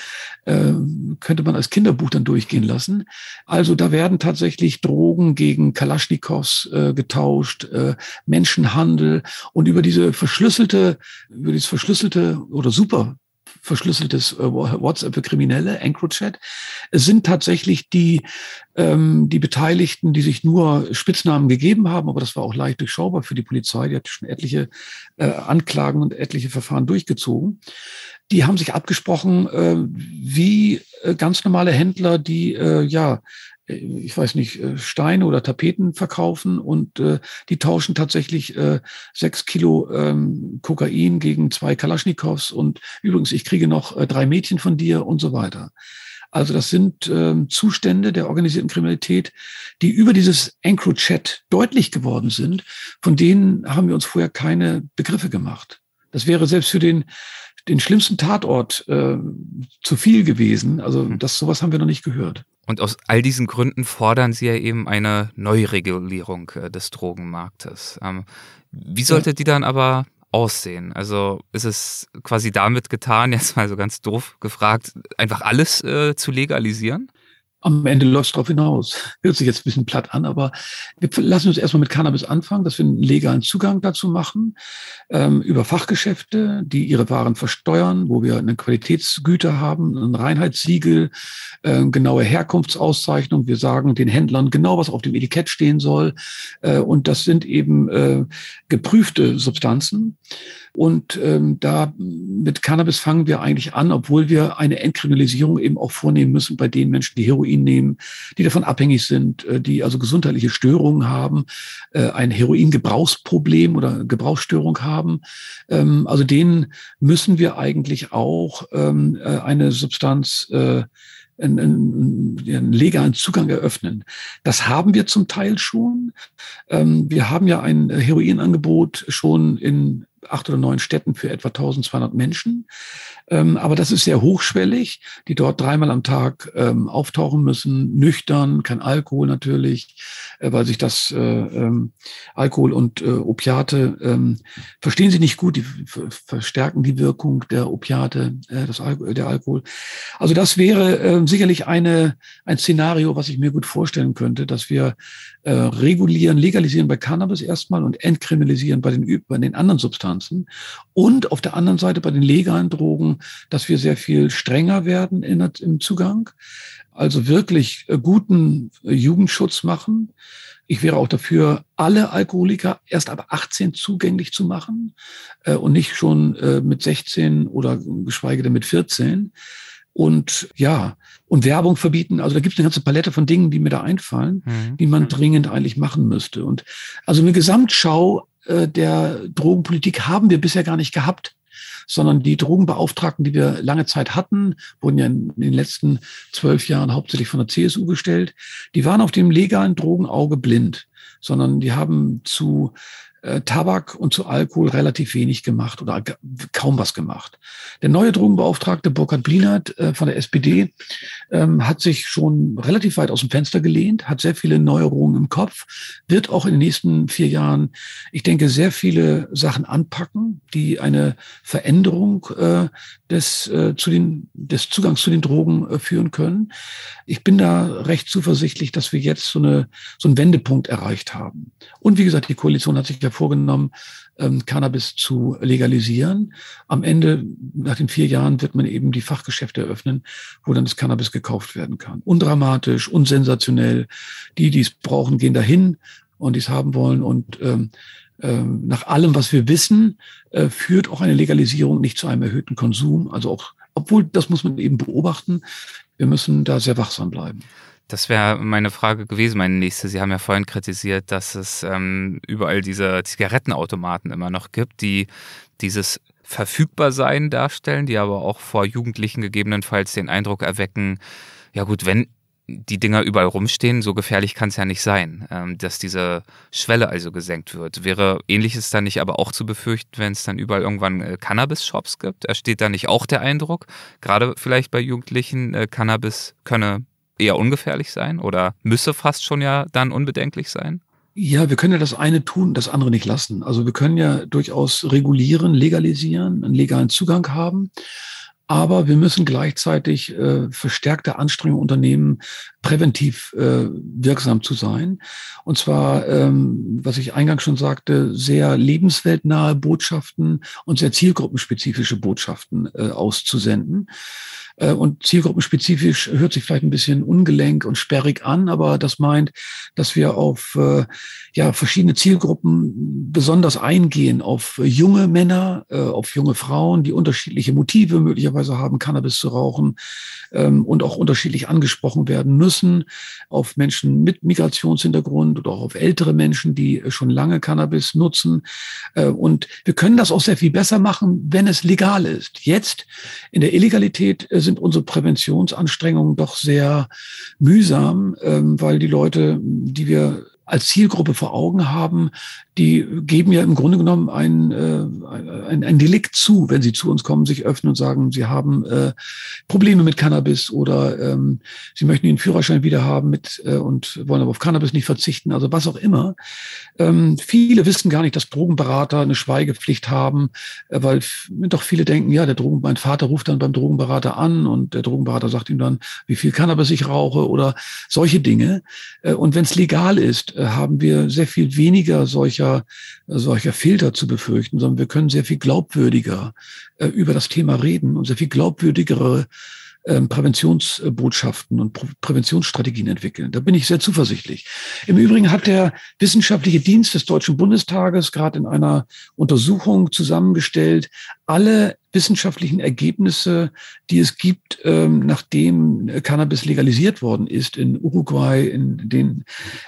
Speaker 3: könnte man als Kinderbuch dann durchgehen lassen. Also da werden tatsächlich Drogen gegen Kalaschnikows getauscht, Menschenhandel, und über dieses verschlüsselte oder super verschlüsseltes WhatsApp für Kriminelle, EncroChat. Es sind tatsächlich die Beteiligten, die sich nur Spitznamen gegeben haben, aber das war auch leicht durchschaubar für die Polizei. Die hat schon etliche Anklagen und etliche Verfahren durchgezogen. Die haben sich abgesprochen, wie ganz normale Händler, die ich weiß nicht, Steine oder Tapeten verkaufen und die tauschen tatsächlich 6 Kilo Kokain gegen 2 Kalaschnikows und übrigens, ich kriege noch 3 Mädchen von dir und so weiter. Also das sind Zustände der organisierten Kriminalität, die über dieses EncroChat deutlich geworden sind. Von denen haben wir uns vorher keine Begriffe gemacht. Das wäre selbst für den schlimmsten Tatort zu viel gewesen. Also sowas haben wir noch nicht gehört.
Speaker 2: Und aus all diesen Gründen fordern Sie ja eben eine Neuregulierung des Drogenmarktes. Wie sollte die dann aber aussehen? Also ist es quasi damit getan, jetzt mal so ganz doof gefragt, einfach alles zu legalisieren?
Speaker 3: Am Ende läuft es darauf hinaus. Hört sich jetzt ein bisschen platt an, aber wir lassen uns erstmal mit Cannabis anfangen, dass wir einen legalen Zugang dazu machen, über Fachgeschäfte, die ihre Waren versteuern, wo wir eine Qualitätsgüter haben, ein Reinheitssiegel, genaue Herkunftsauszeichnung. Wir sagen den Händlern genau, was auf dem Etikett stehen soll. Und das sind eben geprüfte Substanzen. Und da mit Cannabis fangen wir eigentlich an, obwohl wir eine Entkriminalisierung eben auch vornehmen müssen bei den Menschen, die Heroin nehmen, die davon abhängig sind, die also gesundheitliche Störungen haben, ein Heroingebrauchsproblem oder Gebrauchsstörung haben. Also denen müssen wir eigentlich auch eine Substanz einen legalen Zugang eröffnen. Das haben wir zum Teil schon. Wir haben ja ein Heroinangebot schon in 8 oder 9 Städten für etwa 1200 Menschen. Aber das ist sehr hochschwellig, die dort 3-mal am Tag auftauchen müssen, nüchtern, kein Alkohol natürlich, weil sich das Alkohol und Opiate verstehen sie nicht gut, die verstärken die Wirkung der Opiate, der Alkohol. Also das wäre sicherlich ein Szenario, was ich mir gut vorstellen könnte, dass wir legalisieren bei Cannabis erstmal und entkriminalisieren bei den anderen Substanzen und auf der anderen Seite bei den legalen Drogen, dass wir sehr viel strenger werden im Zugang, also wirklich guten Jugendschutz machen. Ich wäre auch dafür, alle Alkoholiker erst ab 18 zugänglich zu machen und nicht schon mit 16 oder geschweige denn mit 14. Und Werbung verbieten. Also da gibt es eine ganze Palette von Dingen, die mir da einfallen, die man dringend eigentlich machen müsste. Und also eine Gesamtschau der Drogenpolitik haben wir bisher gar nicht gehabt, sondern die Drogenbeauftragten, die wir lange Zeit hatten, wurden ja in den letzten 12 Jahren hauptsächlich von der CSU gestellt. Die waren auf dem legalen Drogenauge blind, sondern die haben zu Tabak und zu Alkohol relativ wenig gemacht oder kaum was gemacht. Der neue Drogenbeauftragte Burkhard Blinert von der SPD hat sich schon relativ weit aus dem Fenster gelehnt, hat sehr viele Neuerungen im Kopf, wird auch in den nächsten 4 Jahren, ich denke, sehr viele Sachen anpacken, die eine Veränderung des Zugangs zu den Drogen führen können. Ich bin da recht zuversichtlich, dass wir jetzt so einen Wendepunkt erreicht haben. Und wie gesagt, die Koalition hat sich ja vorgenommen, Cannabis zu legalisieren. Am Ende, nach den 4 Jahren, wird man eben die Fachgeschäfte eröffnen, wo dann das Cannabis gekauft werden kann. Undramatisch, unsensationell. Die es brauchen, gehen dahin und die es haben wollen. Und nach allem, was wir wissen, führt auch eine Legalisierung nicht zu einem erhöhten Konsum. Also auch, obwohl, das muss man eben beobachten, wir müssen da sehr wachsam bleiben.
Speaker 2: Das wäre meine Frage gewesen, meine nächste. Sie haben ja vorhin kritisiert, dass es überall diese Zigarettenautomaten immer noch gibt, die dieses Verfügbarsein darstellen, die aber auch vor Jugendlichen gegebenenfalls den Eindruck erwecken, ja gut, wenn die Dinger überall rumstehen, so gefährlich kann es ja nicht sein, dass diese Schwelle also gesenkt wird. Wäre Ähnliches dann nicht aber auch zu befürchten, wenn es dann überall irgendwann Cannabis-Shops gibt? Entsteht da nicht auch der Eindruck, gerade vielleicht bei Jugendlichen, Cannabis könne eher ungefährlich sein oder müsse fast schon ja dann unbedenklich sein?
Speaker 3: Ja, wir können ja das eine tun, das andere nicht lassen. Also wir können ja durchaus regulieren, legalisieren, einen legalen Zugang haben. Aber wir müssen gleichzeitig verstärkte Anstrengungen unternehmen, präventiv wirksam zu sein. Und zwar, was ich eingangs schon sagte, sehr lebensweltnahe Botschaften und sehr zielgruppenspezifische Botschaften auszusenden. Und zielgruppenspezifisch hört sich vielleicht ein bisschen ungelenk und sperrig an, aber das meint, dass wir auf verschiedene Zielgruppen besonders eingehen, auf junge Männer, auf junge Frauen, die unterschiedliche Motive möglicherweise haben, Cannabis zu rauchen und auch unterschiedlich angesprochen werden müssen, auf Menschen mit Migrationshintergrund oder auch auf ältere Menschen, die schon lange Cannabis nutzen. Und wir können das auch sehr viel besser machen, wenn es legal ist. Jetzt in der Illegalität sind unsere Präventionsanstrengungen doch sehr mühsam, weil die Leute, die wir als Zielgruppe vor Augen haben, die geben ja im Grunde genommen ein Delikt zu, wenn sie zu uns kommen, sich öffnen und sagen, sie haben Probleme mit Cannabis oder sie möchten den Führerschein wieder haben und wollen aber auf Cannabis nicht verzichten, also was auch immer. Viele wissen gar nicht, dass Drogenberater eine Schweigepflicht haben, weil doch viele denken, ja, mein Vater ruft dann beim Drogenberater an und der Drogenberater sagt ihm dann, wie viel Cannabis ich rauche oder solche Dinge. Und wenn es legal ist, haben wir sehr viel weniger solcher Filter zu befürchten, sondern wir können sehr viel glaubwürdiger über das Thema reden und sehr viel glaubwürdigere Präventionsbotschaften und Präventionsstrategien entwickeln. Da bin ich sehr zuversichtlich. Im Übrigen hat der Wissenschaftliche Dienst des Deutschen Bundestages gerade in einer Untersuchung zusammengestellt, alle wissenschaftlichen Ergebnisse, die es gibt, nachdem Cannabis legalisiert worden ist in Uruguay, in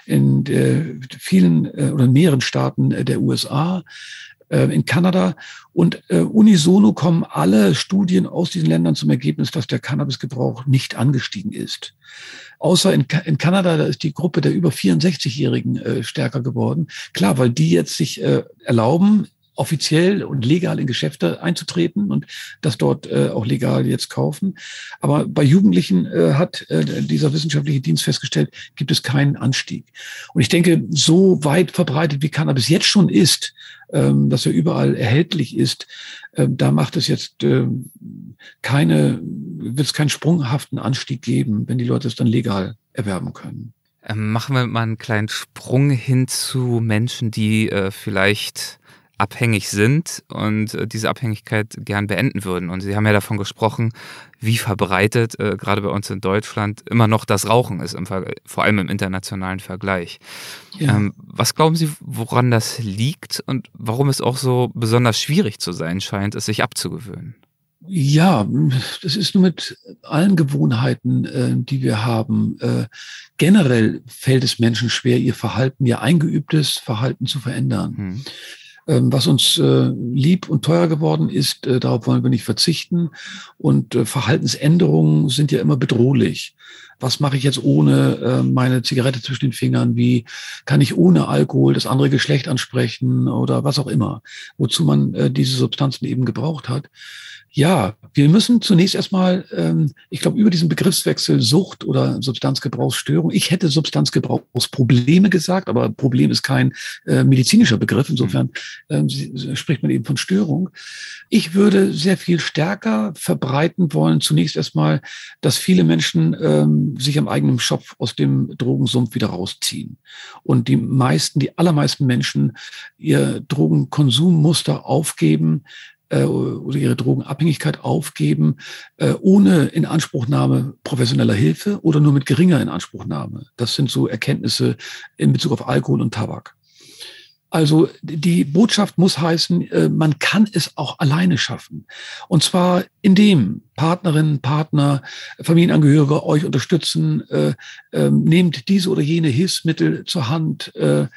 Speaker 3: vielen oder mehreren Staaten der USA, in Kanada. Und unisono kommen alle Studien aus diesen Ländern zum Ergebnis, dass der Cannabisgebrauch nicht angestiegen ist. Außer in Kanada, da ist die Gruppe der über 64-Jährigen stärker geworden. Klar, weil die jetzt sich erlauben, offiziell und legal in Geschäfte einzutreten und das dort auch legal jetzt kaufen. Aber bei Jugendlichen hat dieser wissenschaftliche Dienst festgestellt, gibt es keinen Anstieg. Und ich denke, so weit verbreitet wie Cannabis jetzt schon ist, dass er überall erhältlich ist, da macht es jetzt wird es keinen sprunghaften Anstieg geben, wenn die Leute es dann legal erwerben können.
Speaker 2: Machen wir mal einen kleinen Sprung hin zu Menschen, die vielleicht abhängig sind und diese Abhängigkeit gern beenden würden. Und Sie haben ja davon gesprochen, wie verbreitet gerade bei uns in Deutschland immer noch das Rauchen ist, vor allem im internationalen Vergleich. Ja. Was glauben Sie, woran das liegt und warum es auch so besonders schwierig zu sein scheint, es sich abzugewöhnen?
Speaker 3: Ja, das ist nur mit allen Gewohnheiten, die wir haben. Generell fällt es Menschen schwer, ihr eingeübtes Verhalten zu verändern. Was uns lieb und teuer geworden ist, darauf wollen wir nicht verzichten. Und Verhaltensänderungen sind ja immer bedrohlich. Was mache ich jetzt ohne meine Zigarette zwischen den Fingern? Wie kann ich ohne Alkohol das andere Geschlecht ansprechen oder was auch immer, wozu man diese Substanzen eben gebraucht hat? Ja, wir müssen zunächst erstmal, ich glaube, über diesen Begriffswechsel Sucht oder Substanzgebrauchsstörung, ich hätte Substanzgebrauchsprobleme gesagt, aber Problem ist kein medizinischer Begriff, insofern spricht man eben von Störung. Ich würde sehr viel stärker verbreiten wollen, zunächst erstmal, dass viele Menschen sich am eigenen Schopf aus dem Drogensumpf wieder rausziehen. Und die allermeisten Menschen ihr Drogenkonsummuster aufgeben, oder ihre Drogenabhängigkeit aufgeben, ohne Inanspruchnahme professioneller Hilfe oder nur mit geringer Inanspruchnahme. Das sind so Erkenntnisse in Bezug auf Alkohol und Tabak. Also die Botschaft muss heißen, man kann es auch alleine schaffen. Und zwar indem Partnerinnen, Partner, Familienangehörige euch unterstützen, nehmt diese oder jene Hilfsmittel zur Hand,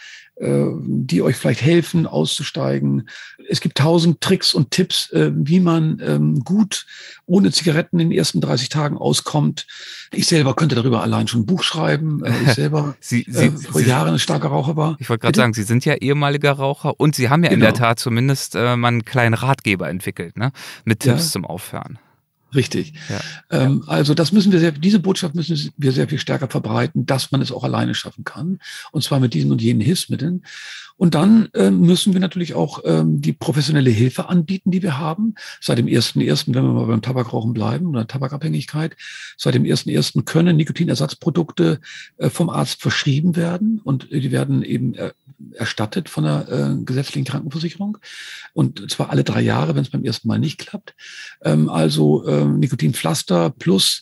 Speaker 3: die euch vielleicht helfen, auszusteigen. Es gibt 1000 Tricks und Tipps, wie man gut ohne Zigaretten in den ersten 30 Tagen auskommt. Ich selber könnte darüber allein schon ein Buch schreiben. Ich selber vor Jahren ein starker Raucher war.
Speaker 2: Ich wollte gerade sagen, Sie sind ja ehemaliger Raucher und Sie haben ja in der Tat zumindest mal einen kleinen Ratgeber entwickelt, ne? Mit Tipps zum Aufhören.
Speaker 3: Richtig.
Speaker 2: Ja.
Speaker 3: Also diese Botschaft müssen wir sehr viel stärker verbreiten, dass man es auch alleine schaffen kann. Und zwar mit diesen und jenen Hilfsmitteln. Und dann müssen wir natürlich auch die professionelle Hilfe anbieten, die wir haben. Seit dem 1.1., wenn wir mal beim Tabakrauchen bleiben oder Tabakabhängigkeit, seit dem 1.1. können Nikotinersatzprodukte vom Arzt verschrieben werden und die werden eben erstattet von der gesetzlichen Krankenversicherung. Und zwar alle 3 Jahre, wenn es beim ersten Mal nicht klappt. Also Nikotinpflaster plus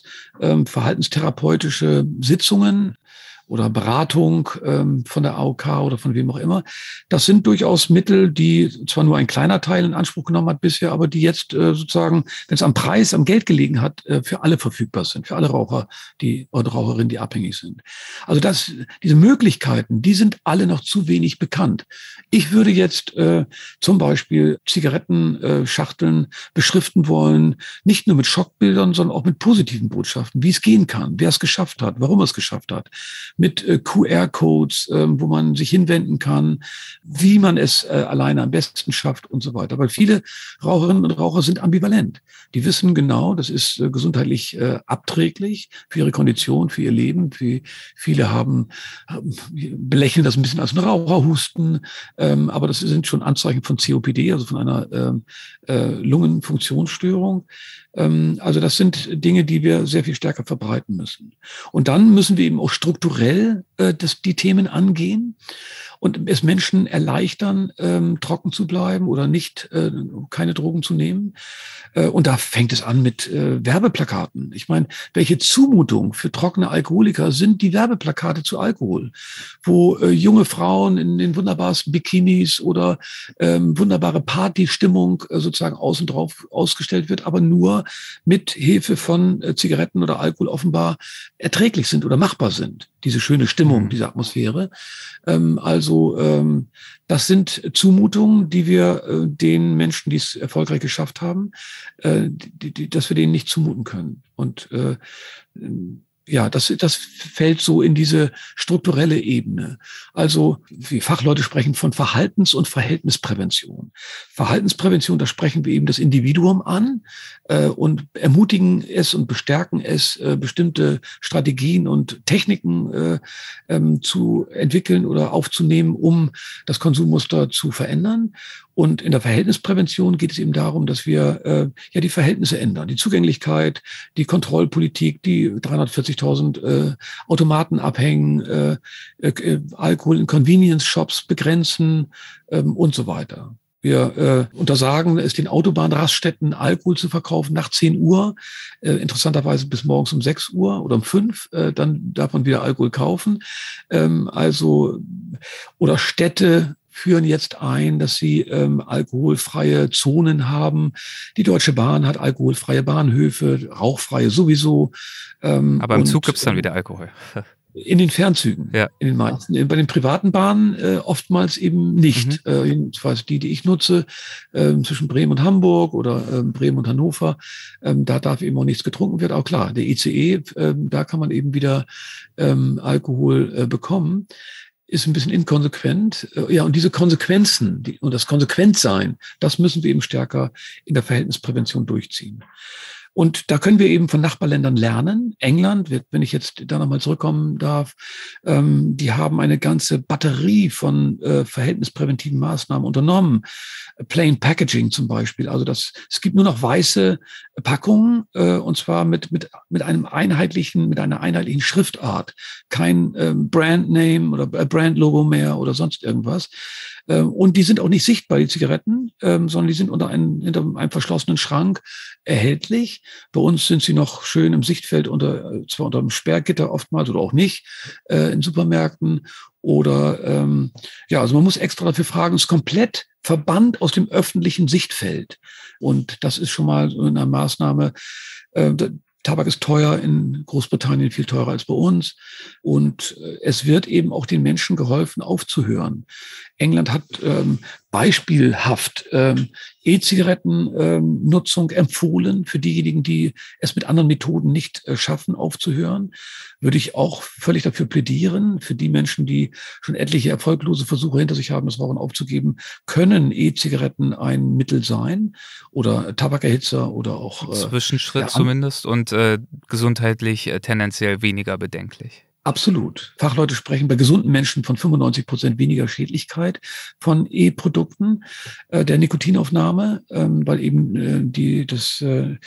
Speaker 3: verhaltenstherapeutische Sitzungen oder Beratung von der AOK oder von wem auch immer. Das sind durchaus Mittel, die zwar nur ein kleiner Teil in Anspruch genommen hat bisher, aber die jetzt sozusagen, wenn es am Preis, am Geld gelegen hat, für alle verfügbar sind, für alle Raucher und Raucherinnen, die abhängig sind. Also diese Möglichkeiten, die sind alle noch zu wenig bekannt. Ich würde jetzt zum Beispiel Zigarettenschachteln beschriften wollen, nicht nur mit Schockbildern, sondern auch mit positiven Botschaften, wie es gehen kann, wer es geschafft hat, warum er es geschafft hat, mit QR-Codes, wo man sich hinwenden kann, wie man es alleine am besten schafft und so weiter. Weil viele Raucherinnen und Raucher sind ambivalent. Die wissen genau, das ist gesundheitlich abträglich für ihre Kondition, für ihr Leben. Viele belächeln das ein bisschen als ein Raucherhusten, aber das sind schon Anzeichen von COPD, also von einer Lungenfunktionsstörung. Also das sind Dinge, die wir sehr viel stärker verbreiten müssen. Und dann müssen wir eben auch strukturell die Themen angehen und es Menschen erleichtern, trocken zu bleiben oder nicht, keine Drogen zu nehmen. Und da fängt es an mit Werbeplakaten. Ich meine, welche Zumutung für trockene Alkoholiker sind die Werbeplakate zu Alkohol, wo junge Frauen in den wunderbarsten Bikinis oder wunderbare Partystimmung sozusagen außen drauf ausgestellt wird, aber nur mit Hilfe von Zigaretten oder Alkohol offenbar erträglich sind oder machbar sind. Diese schöne Stimmung, diese Atmosphäre. Das sind Zumutungen, die wir den Menschen, die es erfolgreich geschafft haben, dass wir denen nicht zumuten können. Und das fällt so in diese strukturelle Ebene. Also, wie Fachleute sprechen von Verhaltens- und Verhältnisprävention. Verhaltensprävention, da sprechen wir eben das Individuum an und ermutigen es und bestärken es, bestimmte Strategien und Techniken zu entwickeln oder aufzunehmen, um das Konsummuster zu verändern. Und in der Verhältnisprävention geht es eben darum, dass wir die Verhältnisse ändern. Die Zugänglichkeit, die Kontrollpolitik, die 340.000 Automaten abhängen, Alkohol in Convenience-Shops begrenzen und so weiter. Wir untersagen es den Autobahnraststätten, Alkohol zu verkaufen nach 10 Uhr, interessanterweise bis morgens um 6 Uhr oder um 5, dann darf man wieder Alkohol kaufen. Oder Städte führen jetzt ein, dass sie alkoholfreie Zonen haben. Die Deutsche Bahn hat alkoholfreie Bahnhöfe, rauchfreie sowieso.
Speaker 2: Aber im Zug gibt's dann wieder Alkohol.
Speaker 3: In den Fernzügen,
Speaker 2: ja.
Speaker 3: In den meisten. Bei den privaten Bahnen oftmals eben nicht. Jedenfalls die ich nutze, zwischen Bremen und Hamburg oder Bremen und Hannover, da darf eben auch nichts getrunken werden. Auch klar, der ICE, da kann man eben wieder Alkohol bekommen. Ist ein bisschen inkonsequent. Und diese Konsequenzen und das Konsequentsein, das müssen wir eben stärker in der Verhältnisprävention durchziehen. Und da können wir eben von Nachbarländern lernen. England, wenn ich jetzt da nochmal zurückkommen darf, die haben eine ganze Batterie von verhältnispräventiven Maßnahmen unternommen. Plain Packaging zum Beispiel. Also es gibt nur noch weiße Packungen und zwar mit einer einheitlichen Schriftart. Kein Brandname oder Brandlogo mehr oder sonst irgendwas. Und die sind auch nicht sichtbar, die Zigaretten, sondern die sind hinter einem verschlossenen Schrank erhältlich. Bei uns sind sie noch schön im Sichtfeld zwar unter einem Sperrgitter oftmals oder auch nicht, in Supermärkten. Oder also man muss extra dafür fragen, es ist komplett verbannt aus dem öffentlichen Sichtfeld. Und das ist schon mal so eine Maßnahme. Tabak ist teuer, in Großbritannien viel teurer als bei uns. Und es wird eben auch den Menschen geholfen, aufzuhören. England hat beispielhaft E-Zigaretten-Nutzung empfohlen für diejenigen, die es mit anderen Methoden nicht schaffen, aufzuhören. Würde ich auch völlig dafür plädieren. Für die Menschen, die schon etliche erfolglose Versuche hinter sich haben, das Rauchen aufzugeben, können E-Zigaretten ein Mittel sein oder Tabakerhitzer oder auch
Speaker 2: Zwischenschritt zumindest und gesundheitlich tendenziell weniger bedenklich.
Speaker 3: Absolut. Fachleute sprechen bei gesunden Menschen von 95% weniger Schädlichkeit von E-Produkten der Nikotinaufnahme, weil eben das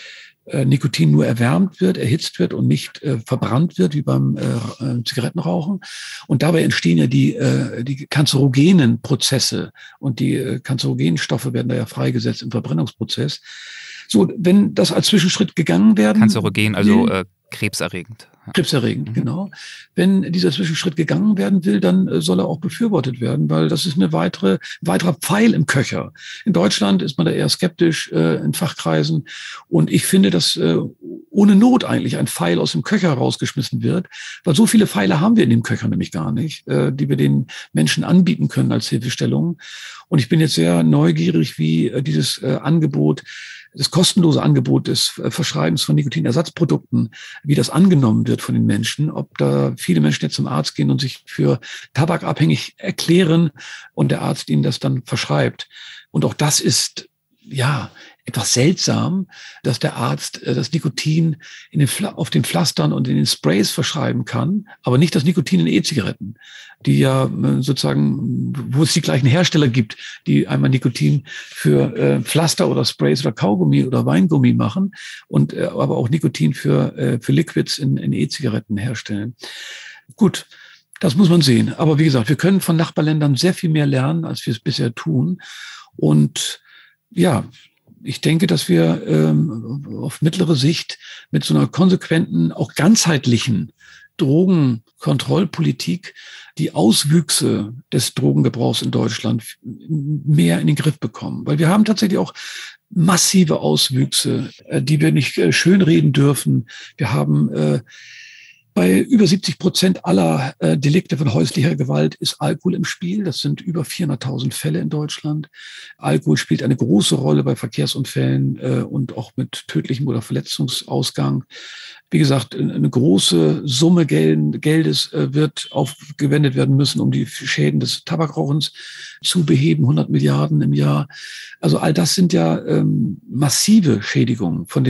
Speaker 3: Nikotin nur erwärmt wird, erhitzt wird und nicht verbrannt wird, wie beim Zigarettenrauchen. Und dabei entstehen ja die kanzerogenen Prozesse und die kanzerogenen Stoffe werden da ja freigesetzt im Verbrennungsprozess. So, wenn das als Zwischenschritt gegangen werden.
Speaker 2: Kanzerogen, also krebserregend.
Speaker 3: Krebserregend, genau. Wenn dieser Zwischenschritt gegangen werden will, dann soll er auch befürwortet werden, weil das ist ein weiterer Pfeil im Köcher. In Deutschland ist man da eher skeptisch in Fachkreisen und ich finde, dass ohne Not eigentlich ein Pfeil aus dem Köcher rausgeschmissen wird, weil so viele Pfeile haben wir in dem Köcher nämlich gar nicht, die wir den Menschen anbieten können als Hilfestellung. Und ich bin jetzt sehr neugierig, wie dieses Angebot, das kostenlose Angebot des Verschreibens von Nikotinersatzprodukten, wie das angenommen wird von den Menschen, ob da viele Menschen jetzt zum Arzt gehen und sich für tabakabhängig erklären und der Arzt ihnen das dann verschreibt. Und auch das ist, ja, etwas seltsam, dass der Arzt das Nikotin auf den Pflastern und in den Sprays verschreiben kann, aber nicht das Nikotin in E-Zigaretten, die ja sozusagen, wo es die gleichen Hersteller gibt, die einmal Nikotin für Pflaster oder Sprays oder Kaugummi oder Weingummi machen und aber auch Nikotin für Liquids in E-Zigaretten herstellen. Gut. Das muss man sehen. Aber wie gesagt, wir können von Nachbarländern sehr viel mehr lernen, als wir es bisher tun. Und ja, ich denke, dass wir auf mittlere Sicht mit so einer konsequenten, auch ganzheitlichen Drogenkontrollpolitik die Auswüchse des Drogengebrauchs in Deutschland mehr in den Griff bekommen. Weil wir haben tatsächlich auch massive Auswüchse, die wir nicht schönreden dürfen. Wir haben bei über 70% aller Delikte von häuslicher Gewalt ist Alkohol im Spiel. Das sind über 400.000 Fälle in Deutschland. Alkohol spielt eine große Rolle bei Verkehrsunfällen und auch mit tödlichem oder Verletzungsausgang. Wie gesagt, eine große Summe Geldes wird aufgewendet werden müssen, um die Schäden des Tabakrauchens zu beheben, 100 Milliarden im Jahr. Also all das sind ja massive Schädigungen von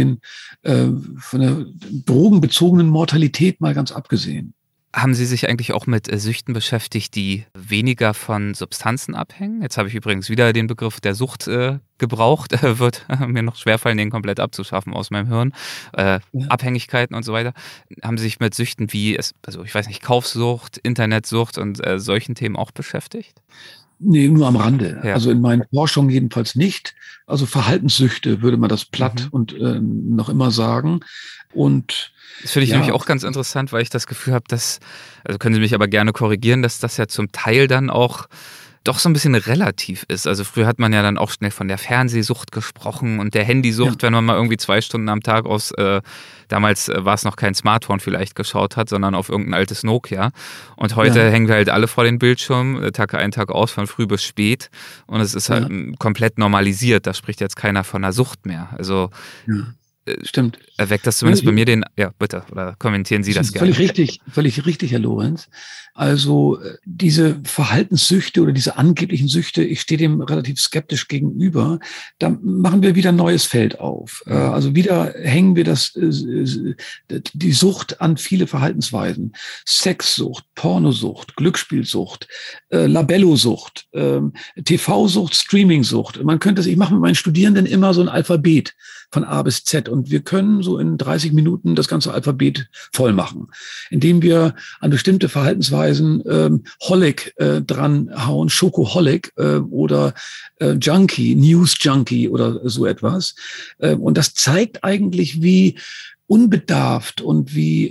Speaker 3: der drogenbezogenen Mortalität mal ganz abgesehen.
Speaker 2: Haben Sie sich eigentlich auch mit Süchten beschäftigt, die weniger von Substanzen abhängen? Jetzt habe ich übrigens wieder den Begriff der Sucht gebraucht. Wird mir noch schwerfallen, den komplett abzuschaffen aus meinem Hirn. Ja. Abhängigkeiten und so weiter. Haben Sie sich mit Süchten wie, ich weiß nicht, Kaufsucht, Internetsucht und solchen Themen auch beschäftigt?
Speaker 3: Nee, nur am Rande.
Speaker 2: Ja.
Speaker 3: Also in meinen Forschungen jedenfalls nicht. Also Verhaltenssüchte würde man das platt und noch immer sagen. Und
Speaker 2: das finde ich nämlich auch ganz interessant, weil ich das Gefühl habe, also können Sie mich aber gerne korrigieren, dass das ja zum Teil dann auch doch so ein bisschen relativ ist. Also früher hat man ja dann auch schnell von der Fernsehsucht gesprochen und der Handysucht, wenn man mal irgendwie 2 Stunden am Tag damals war es noch kein Smartphone vielleicht geschaut hat, sondern auf irgendein altes Nokia. Und heute hängen wir halt alle vor den Bildschirmen, Tag ein, Tag aus, von früh bis spät. Und es ist halt komplett normalisiert. Da spricht jetzt keiner von einer Sucht mehr. Also
Speaker 3: stimmt.
Speaker 2: Erweckt das zumindest bei mir ja bitte, oder kommentieren Sie das gerne.
Speaker 3: Völlig richtig, Herr Lorenz. Also diese Verhaltenssüchte oder diese angeblichen Süchte, ich stehe dem relativ skeptisch gegenüber. Da machen wir wieder ein neues Feld auf. Also wieder hängen wir die Sucht an viele Verhaltensweisen. Sexsucht, Pornosucht, Glücksspielsucht, Labellosucht, TV-Sucht, Streamingsucht. Ich mache mit meinen Studierenden immer so ein Alphabet von A bis Z. Und wir können so in 30 Minuten das ganze Alphabet voll machen, indem wir an bestimmte Verhaltensweisen Holic dranhauen, Schokoholic oder Junkie, News Junkie oder so etwas. Und das zeigt eigentlich, wie unbedarft und wie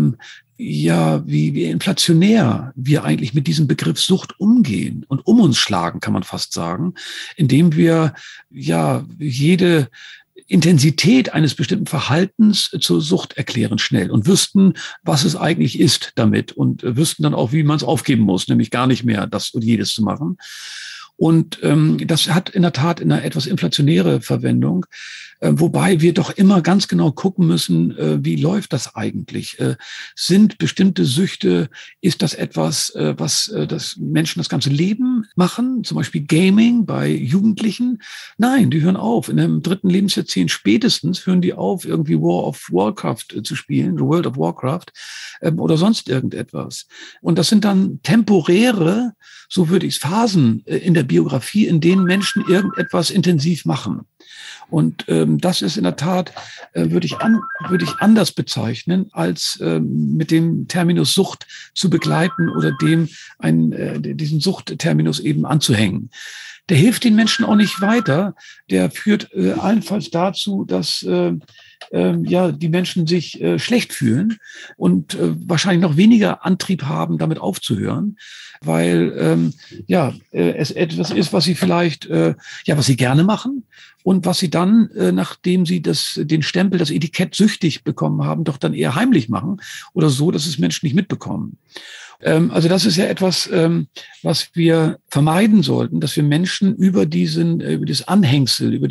Speaker 3: inflationär wir eigentlich mit diesem Begriff Sucht umgehen und um uns schlagen, kann man fast sagen, indem wir jede Intensität eines bestimmten Verhaltens zur Sucht erklären schnell und wüssten, was es eigentlich ist damit und wüssten dann auch, wie man es aufgeben muss, nämlich gar nicht mehr das und jedes zu machen. Und das hat in der Tat eine etwas inflationäre Verwendung, wobei wir doch immer ganz genau gucken müssen, wie läuft das eigentlich? Sind bestimmte Süchte, ist das etwas, was das Menschen das ganze Leben machen? Zum Beispiel Gaming bei Jugendlichen? Nein, die hören auf. In einem 3. Lebensjahrzehnt spätestens hören die auf, irgendwie World of Warcraft zu spielen, World of Warcraft oder sonst irgendetwas. Und das sind dann temporäre, so würde ich es, Phasen in der Biografie, in denen Menschen irgendetwas intensiv machen. Und das ist in der Tat, würde ich anders bezeichnen, als mit dem Terminus Sucht zu begleiten oder diesen Suchtterminus eben anzuhängen. Der hilft den Menschen auch nicht weiter. Der führt allenfalls dazu, dass die Menschen sich schlecht fühlen und wahrscheinlich noch weniger Antrieb haben, damit aufzuhören, weil es etwas ist, was sie vielleicht, was sie gerne machen und was sie dann, nachdem sie den Stempel, das Etikett süchtig bekommen haben, doch dann eher heimlich machen oder so, dass es Menschen nicht mitbekommen. Also das ist ja etwas, was wir vermeiden sollten, dass wir Menschen über das Anhängsel, über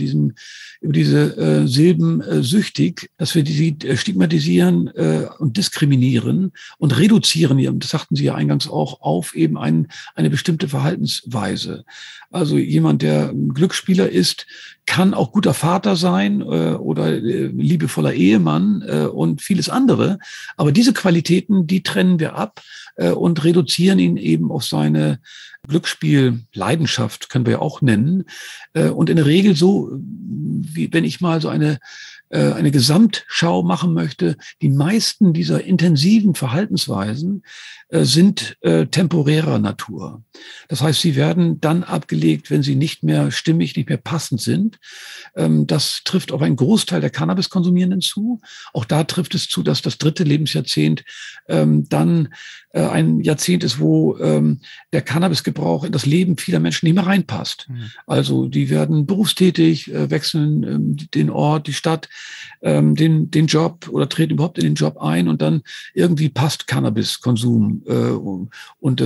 Speaker 3: diese Silben süchtig, dass wir sie stigmatisieren und diskriminieren und reduzieren, das sagten Sie ja eingangs auch, auf eben eine bestimmte Verhaltensweise. Also jemand, der Glücksspieler ist, kann auch guter Vater sein oder liebevoller Ehemann und vieles andere. Aber diese Qualitäten, die trennen wir ab und reduzieren ihn eben auf seine Glücksspielleidenschaft, können wir ja auch nennen. Und in der Regel so, wie wenn ich mal so eine Gesamtschau machen möchte, die meisten dieser intensiven Verhaltensweisen sind temporärer Natur. Das heißt, sie werden dann abgelegt, wenn sie nicht mehr stimmig, nicht mehr passend sind. Das trifft auf einen Großteil der Cannabiskonsumierenden zu. Auch da trifft es zu, dass das 3. Lebensjahrzehnt dann ein Jahrzehnt ist, wo der Cannabisgebrauch in das Leben vieler Menschen nicht mehr reinpasst. Mhm. Also die werden berufstätig, wechseln den Ort, die Stadt, den Job oder treten überhaupt in den Job ein und dann irgendwie passt Cannabiskonsum und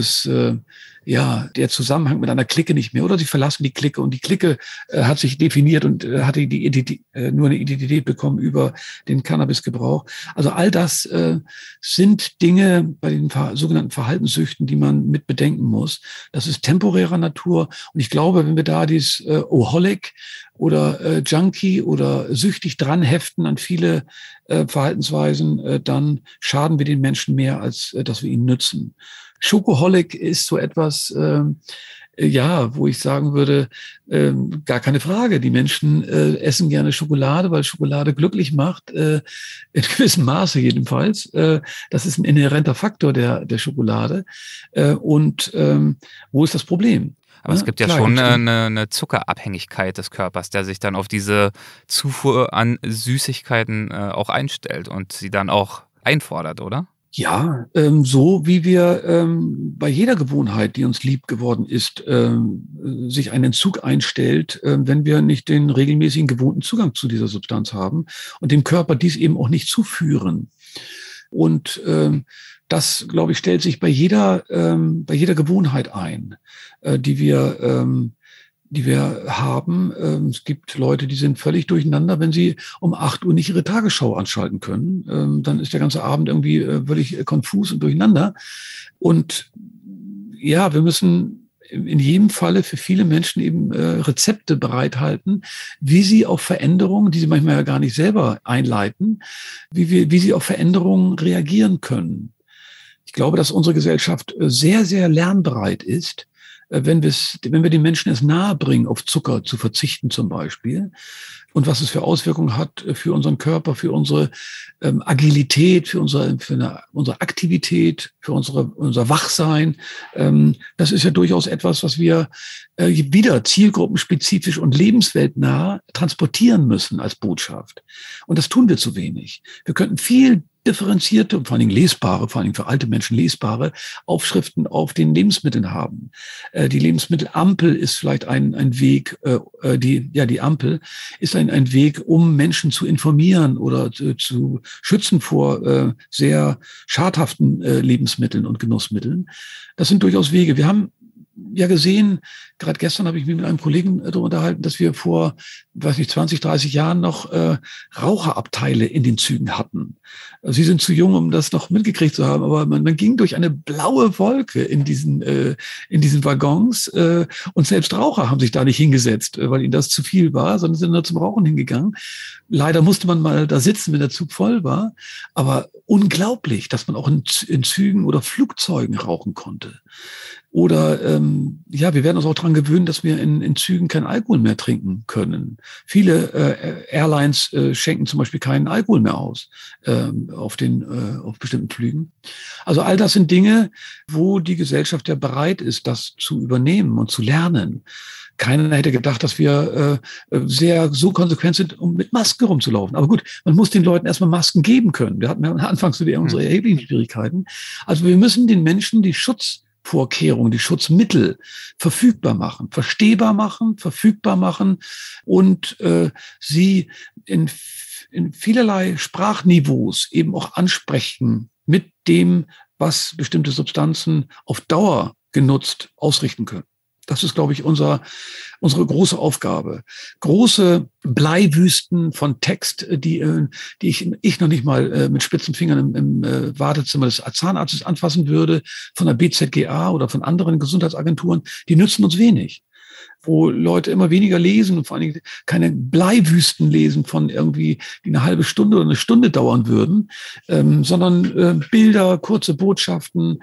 Speaker 3: der Zusammenhang mit einer Clique nicht mehr. Oder sie verlassen die Clique und die Clique hat sich definiert und hatte nur eine Identität bekommen über den Cannabisgebrauch. Also all das sind Dinge bei den sogenannten Verhaltenssüchten, die man mit bedenken muss. Das ist temporärer Natur. Und ich glaube, wenn wir da dieses Oholic oder Junkie oder süchtig dran heften an viele Verhaltensweisen, dann schaden wir den Menschen mehr, als dass wir ihnen nützen. Schokoholic ist so etwas, wo ich sagen würde, gar keine Frage. Die Menschen essen gerne Schokolade, weil Schokolade glücklich macht, in gewissem Maße jedenfalls. Das ist ein inhärenter Faktor der Schokolade. Wo ist das Problem?
Speaker 2: Aber es gibt ja schon eine Zuckerabhängigkeit des Körpers, der sich dann auf diese Zufuhr an Süßigkeiten auch einstellt und sie dann auch einfordert, oder?
Speaker 3: Ja, so wie wir bei jeder Gewohnheit, die uns lieb geworden ist, sich ein Entzug einstellt, wenn wir nicht den regelmäßigen gewohnten Zugang zu dieser Substanz haben und dem Körper dies eben auch nicht zuführen. Und das, glaube ich, stellt sich bei jeder Gewohnheit ein, die wir haben. Es gibt Leute, die sind völlig durcheinander, wenn sie um 8 Uhr nicht ihre Tagesschau anschalten können. Dann ist der ganze Abend irgendwie völlig konfus und durcheinander. Und ja, wir müssen in jedem Falle für viele Menschen eben Rezepte bereithalten, wie sie auf Veränderungen, die sie manchmal ja gar nicht selber einleiten, wie sie auf Veränderungen reagieren können. Ich glaube, dass unsere Gesellschaft sehr, sehr lernbereit ist, wenn wir den Menschen es nahebringen, auf Zucker zu verzichten zum Beispiel und was es für Auswirkungen hat für unseren Körper, für unsere Agilität, für unsere Aktivität, für unser Wachsein. Das ist ja durchaus etwas, was wir wieder zielgruppenspezifisch und lebensweltnah transportieren müssen als Botschaft. Und das tun wir zu wenig. Wir könnten viel differenzierte und vor allen Dingen lesbare, vor allen Dingen für alte Menschen lesbare Aufschriften auf den Lebensmitteln haben. Die Lebensmittelampel ist vielleicht ein Weg, die Ampel ist ein Weg, um Menschen zu informieren oder zu schützen vor sehr schadhaften Lebensmitteln und Genussmitteln. Das sind durchaus Wege. Wir haben ja gesehen, gerade gestern habe ich mich mit einem Kollegen darüber unterhalten, dass wir vor, 20, 30 Jahren noch Raucherabteile in den Zügen hatten. Sie sind zu jung, um das noch mitgekriegt zu haben, aber man ging durch eine blaue Wolke in diesen Waggons und selbst Raucher haben sich da nicht hingesetzt, weil ihnen das zu viel war, sondern sind nur zum Rauchen hingegangen. Leider musste man mal da sitzen, wenn der Zug voll war, aber unglaublich, dass man auch in Zügen oder Flugzeugen rauchen konnte. Oder wir werden uns auch daran gewöhnen, dass wir in Zügen kein Alkohol mehr trinken können. Viele Airlines schenken zum Beispiel keinen Alkohol mehr aus auf bestimmten Flügen. Also all das sind Dinge, wo die Gesellschaft ja bereit ist, das zu übernehmen und zu lernen. Keiner hätte gedacht, dass wir so konsequent sind, um mit Masken rumzulaufen. Aber gut, man muss den Leuten erstmal Masken geben können. Wir hatten ja anfangs unsere erheblichen Schwierigkeiten. Also wir müssen den Menschen die Schutzvorkehrungen, die Schutzmittel verfügbar machen, verstehbar machen, verfügbar machen und sie in vielerlei Sprachniveaus eben auch ansprechen mit dem, was bestimmte Substanzen auf Dauer genutzt ausrichten können. Das ist, glaube ich, unsere große Aufgabe. Große Bleiwüsten von Text, die ich noch nicht mal mit spitzen Fingern im Wartezimmer des Zahnarztes anfassen würde, von der BZGA oder von anderen Gesundheitsagenturen, die nützen uns wenig. Wo Leute immer weniger lesen und vor allen Dingen keine Bleiwüsten lesen von irgendwie, die eine halbe Stunde oder eine Stunde dauern würden, sondern Bilder, kurze Botschaften,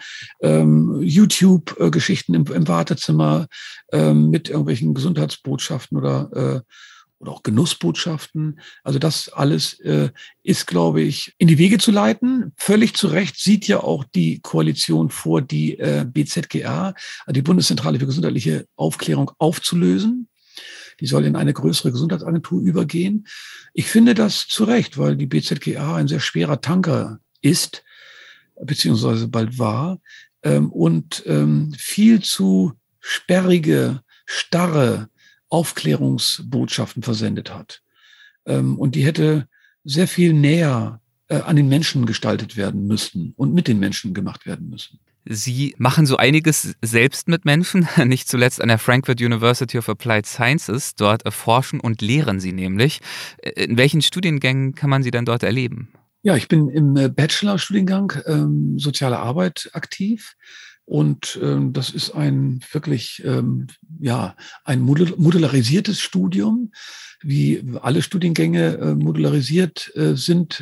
Speaker 3: YouTube-Geschichten im Wartezimmer mit irgendwelchen Gesundheitsbotschaften oder auch Genussbotschaften. Also das alles ist, glaube ich, in die Wege zu leiten. Völlig zu Recht sieht ja auch die Koalition vor, die BZGA, also die Bundeszentrale für gesundheitliche Aufklärung, aufzulösen. Die soll in eine größere Gesundheitsagentur übergehen. Ich finde das zu Recht, weil die BZGA ein sehr schwerer Tanker ist, beziehungsweise bald war, und viel zu sperrige, starre Aufklärungsbotschaften versendet hat. Und die hätte sehr viel näher an den Menschen gestaltet werden müssen und mit den Menschen gemacht werden müssen.
Speaker 2: Sie machen so einiges selbst mit Menschen, nicht zuletzt an der Frankfurt University of Applied Sciences. Dort erforschen und lehren Sie nämlich. In welchen Studiengängen kann man Sie denn dort erleben?
Speaker 3: Ja, ich bin im Bachelorstudiengang Soziale Arbeit aktiv. Und das ist ein wirklich ein modularisiertes Studium, wie alle Studiengänge modularisiert sind.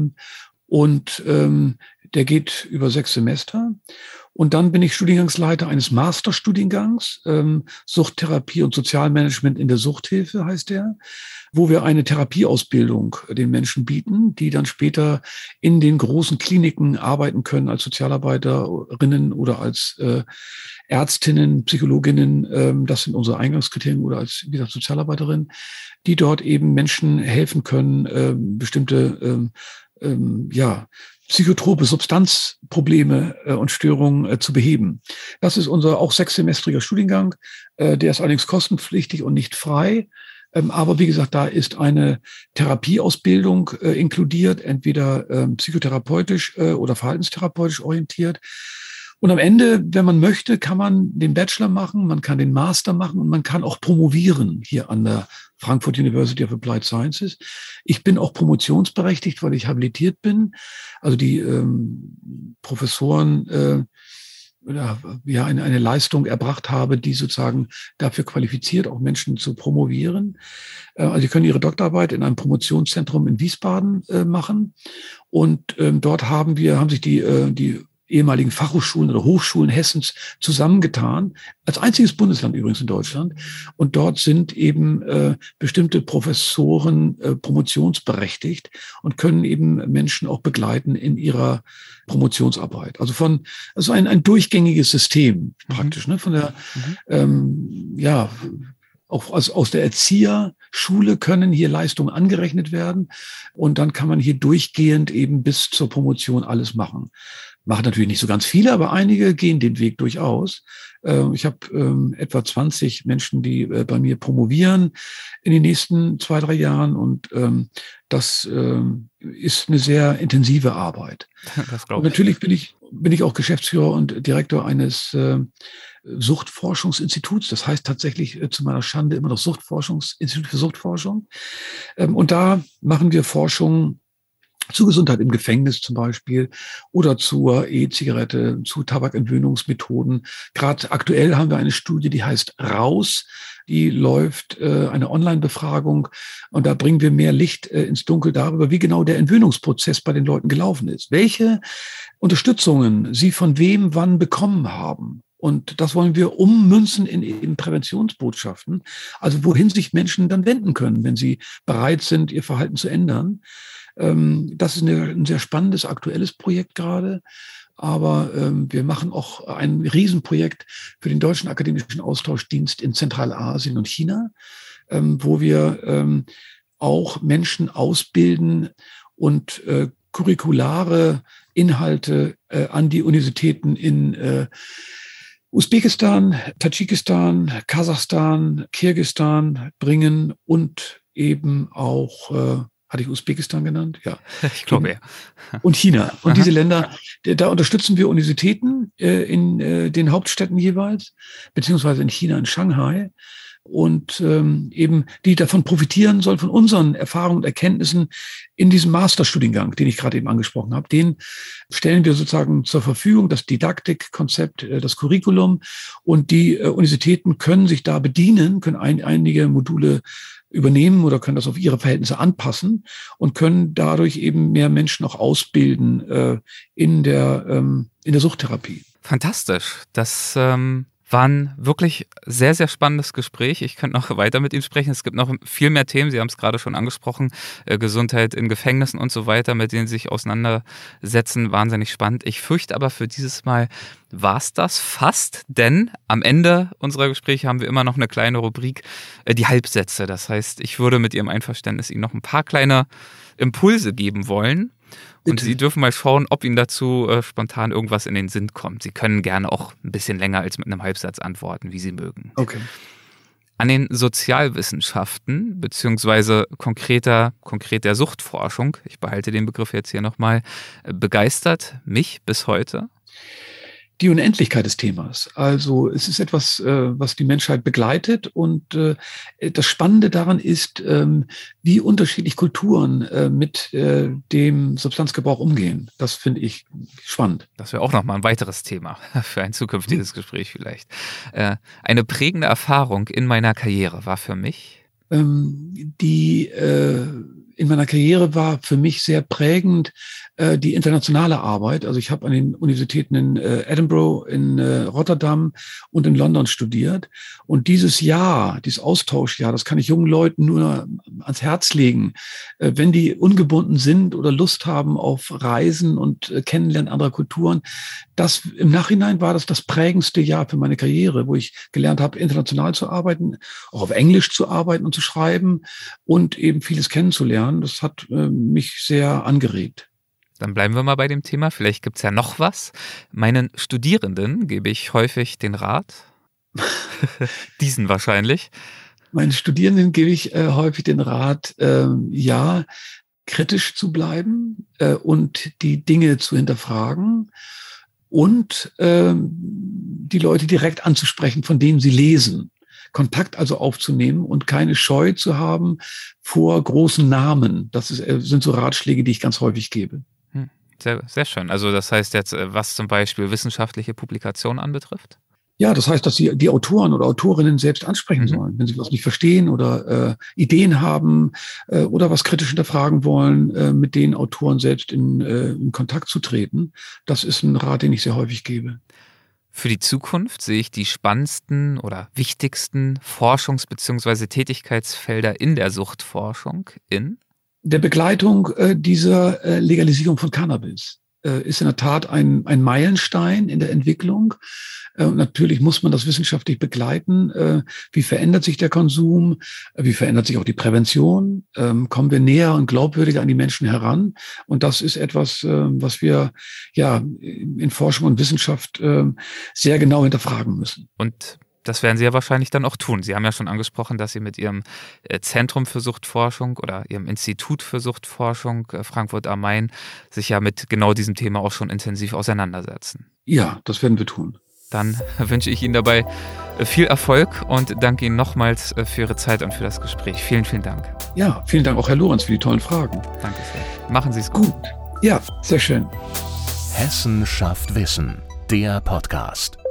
Speaker 3: Der geht über 6 Semester. Und dann bin ich Studiengangsleiter eines Masterstudiengangs, Suchttherapie und Sozialmanagement in der Suchthilfe heißt der, wo wir eine Therapieausbildung den Menschen bieten, die dann später in den großen Kliniken arbeiten können als Sozialarbeiterinnen oder als Ärztinnen, Psychologinnen, das sind unsere Eingangskriterien, oder als, wie gesagt, Sozialarbeiterin, die dort eben Menschen helfen können, bestimmte psychotrope Substanzprobleme und Störungen zu beheben. Das ist unser auch 6-semestriger Studiengang. Der ist allerdings kostenpflichtig und nicht frei. Aber wie gesagt, da ist eine Therapieausbildung inkludiert, entweder psychotherapeutisch oder verhaltenstherapeutisch orientiert. Und am Ende, wenn man möchte, kann man den Bachelor machen, man kann den Master machen und man kann auch promovieren hier an der Frankfurt University of Applied Sciences. Ich bin auch promotionsberechtigt, weil ich habilitiert bin. Also die Professoren eine Leistung erbracht habe, die sozusagen dafür qualifiziert, auch Menschen zu promovieren. Also sie können ihre Doktorarbeit in einem Promotionszentrum in Wiesbaden machen. Und dort haben sich die ehemaligen Fachhochschulen oder Hochschulen Hessens zusammengetan, als einziges Bundesland übrigens in Deutschland. Und dort sind eben bestimmte Professoren promotionsberechtigt und können eben Menschen auch begleiten in ihrer Promotionsarbeit. Also ein durchgängiges System praktisch, ne? Von der, auch aus der Erzieherschule können hier Leistungen angerechnet werden und dann kann man hier durchgehend eben bis zur Promotion alles machen. Machen natürlich nicht so ganz viele, aber einige gehen den Weg durchaus. Ich habe etwa 20 Menschen, die bei mir promovieren in den nächsten 2-3 Jahren und das ist eine sehr intensive Arbeit.
Speaker 2: Das glaube ich.
Speaker 3: Und natürlich bin ich bin ich auch Geschäftsführer und Direktor eines Suchtforschungsinstituts. Das heißt tatsächlich zu meiner Schande immer noch Institut für Suchtforschung. Und da machen wir Forschung zu Gesundheit im Gefängnis zum Beispiel oder zur E-Zigarette, zu Tabakentwöhnungsmethoden. Gerade aktuell haben wir eine Studie, die heißt Raus. Die läuft eine Online-Befragung und da bringen wir mehr Licht ins Dunkel darüber, wie genau der Entwöhnungsprozess bei den Leuten gelaufen ist. Welche Unterstützungen sie von wem wann bekommen haben. Und das wollen wir ummünzen in eben Präventionsbotschaften, also wohin sich Menschen dann wenden können, wenn sie bereit sind, ihr Verhalten zu ändern. Das ist ein sehr spannendes, aktuelles Projekt gerade. Aber wir machen auch ein Riesenprojekt für den Deutschen Akademischen Austauschdienst in Zentralasien und China, wo wir auch Menschen ausbilden und curriculare Inhalte an die Universitäten in Usbekistan, Tadschikistan, Kasachstan, Kirgisistan bringen und eben auch hatte ich Usbekistan genannt? Ja.
Speaker 2: Ich glaube, ja.
Speaker 3: Und China. Und diese Länder, da unterstützen wir Universitäten in den Hauptstädten jeweils, beziehungsweise in China, in Shanghai. Und eben die davon profitieren sollen, von unseren Erfahrungen und Erkenntnissen in diesem Masterstudiengang, den ich gerade eben angesprochen habe. Den stellen wir sozusagen zur Verfügung, das Didaktikkonzept, das Curriculum. Und die Universitäten können sich da bedienen, können einige Module übernehmen oder können das auf ihre Verhältnisse anpassen und können dadurch eben mehr Menschen auch ausbilden in der Suchttherapie.
Speaker 2: Fantastisch. Das war ein wirklich sehr, sehr spannendes Gespräch. Ich könnte noch weiter mit ihm sprechen. Es gibt noch viel mehr Themen. Sie haben es gerade schon angesprochen. Gesundheit in Gefängnissen und so weiter, mit denen Sie sich auseinandersetzen. Wahnsinnig spannend. Ich fürchte aber für dieses Mal war es das fast, denn am Ende unserer Gespräche haben wir immer noch eine kleine Rubrik, die Halbsätze. Das heißt, ich würde mit Ihrem Einverständnis Ihnen noch ein paar kleine Impulse geben wollen. Und Sie dürfen mal schauen, ob Ihnen dazu spontan irgendwas in den Sinn kommt. Sie können gerne auch ein bisschen länger als mit einem Halbsatz antworten, wie Sie mögen.
Speaker 3: Okay.
Speaker 2: An den Sozialwissenschaften, beziehungsweise konkret der Suchtforschung, ich behalte den Begriff jetzt hier nochmal, begeistert mich bis heute
Speaker 3: die Unendlichkeit des Themas. Also es ist etwas, was die Menschheit begleitet und das Spannende daran ist, wie unterschiedlich Kulturen mit dem Substanzgebrauch umgehen. Das finde ich spannend.
Speaker 2: Das wäre auch nochmal ein weiteres Thema für ein zukünftiges Gespräch vielleicht. Eine prägende Erfahrung in meiner Karriere war für mich?
Speaker 3: In meiner Karriere war für mich sehr prägend die internationale Arbeit. Also ich habe an den Universitäten in Edinburgh, in Rotterdam und in London studiert. Und dieses Austauschjahr, das kann ich jungen Leuten nur ans Herz legen. Wenn die ungebunden sind oder Lust haben auf Reisen und Kennenlernen anderer Kulturen, im Nachhinein war das prägendste Jahr für meine Karriere, wo ich gelernt habe, international zu arbeiten, auch auf Englisch zu arbeiten und zu schreiben und eben vieles kennenzulernen. Das hat mich sehr angeregt.
Speaker 2: Dann bleiben wir mal bei dem Thema. Vielleicht gibt es ja noch was. Meinen Studierenden gebe ich häufig den Rat. Diesen wahrscheinlich.
Speaker 3: Meinen Studierenden gebe ich häufig den Rat, kritisch zu bleiben und die Dinge zu hinterfragen und die Leute direkt anzusprechen, von denen sie lesen. Kontakt also aufzunehmen und keine Scheu zu haben vor großen Namen. Das sind so Ratschläge, die ich ganz häufig gebe.
Speaker 2: Sehr, sehr schön. Also das heißt jetzt, was zum Beispiel wissenschaftliche Publikationen anbetrifft?
Speaker 3: Ja, das heißt, dass sie die Autoren oder Autorinnen selbst ansprechen sollen, wenn sie was nicht verstehen oder Ideen haben oder was kritisch hinterfragen wollen, mit den Autoren selbst in Kontakt zu treten. Das ist ein Rat, den ich sehr häufig gebe.
Speaker 2: Für die Zukunft sehe ich die spannendsten oder wichtigsten Forschungs- bzw. Tätigkeitsfelder in der Suchtforschung in
Speaker 3: der Begleitung dieser Legalisierung von Cannabis. Ist in der Tat ein Meilenstein in der Entwicklung. Natürlich muss man das wissenschaftlich begleiten. Wie verändert sich der Konsum? Wie verändert sich auch die Prävention? Kommen wir näher und glaubwürdiger an die Menschen heran? Und das ist etwas, was wir ja in Forschung und Wissenschaft sehr genau hinterfragen müssen.
Speaker 2: Und das werden Sie ja wahrscheinlich dann auch tun. Sie haben ja schon angesprochen, dass Sie mit Ihrem Zentrum für Suchtforschung oder Ihrem Institut für Suchtforschung Frankfurt am Main sich ja mit genau diesem Thema auch schon intensiv auseinandersetzen.
Speaker 3: Ja, das werden wir tun.
Speaker 2: Dann wünsche ich Ihnen dabei viel Erfolg und danke Ihnen nochmals für Ihre Zeit und für das Gespräch. Vielen, vielen Dank.
Speaker 3: Ja, vielen Dank auch Herr Lorenz für die tollen Fragen.
Speaker 2: Danke sehr. Machen Sie es gut.
Speaker 3: Ja, sehr schön.
Speaker 1: Hessen schafft Wissen, der Podcast.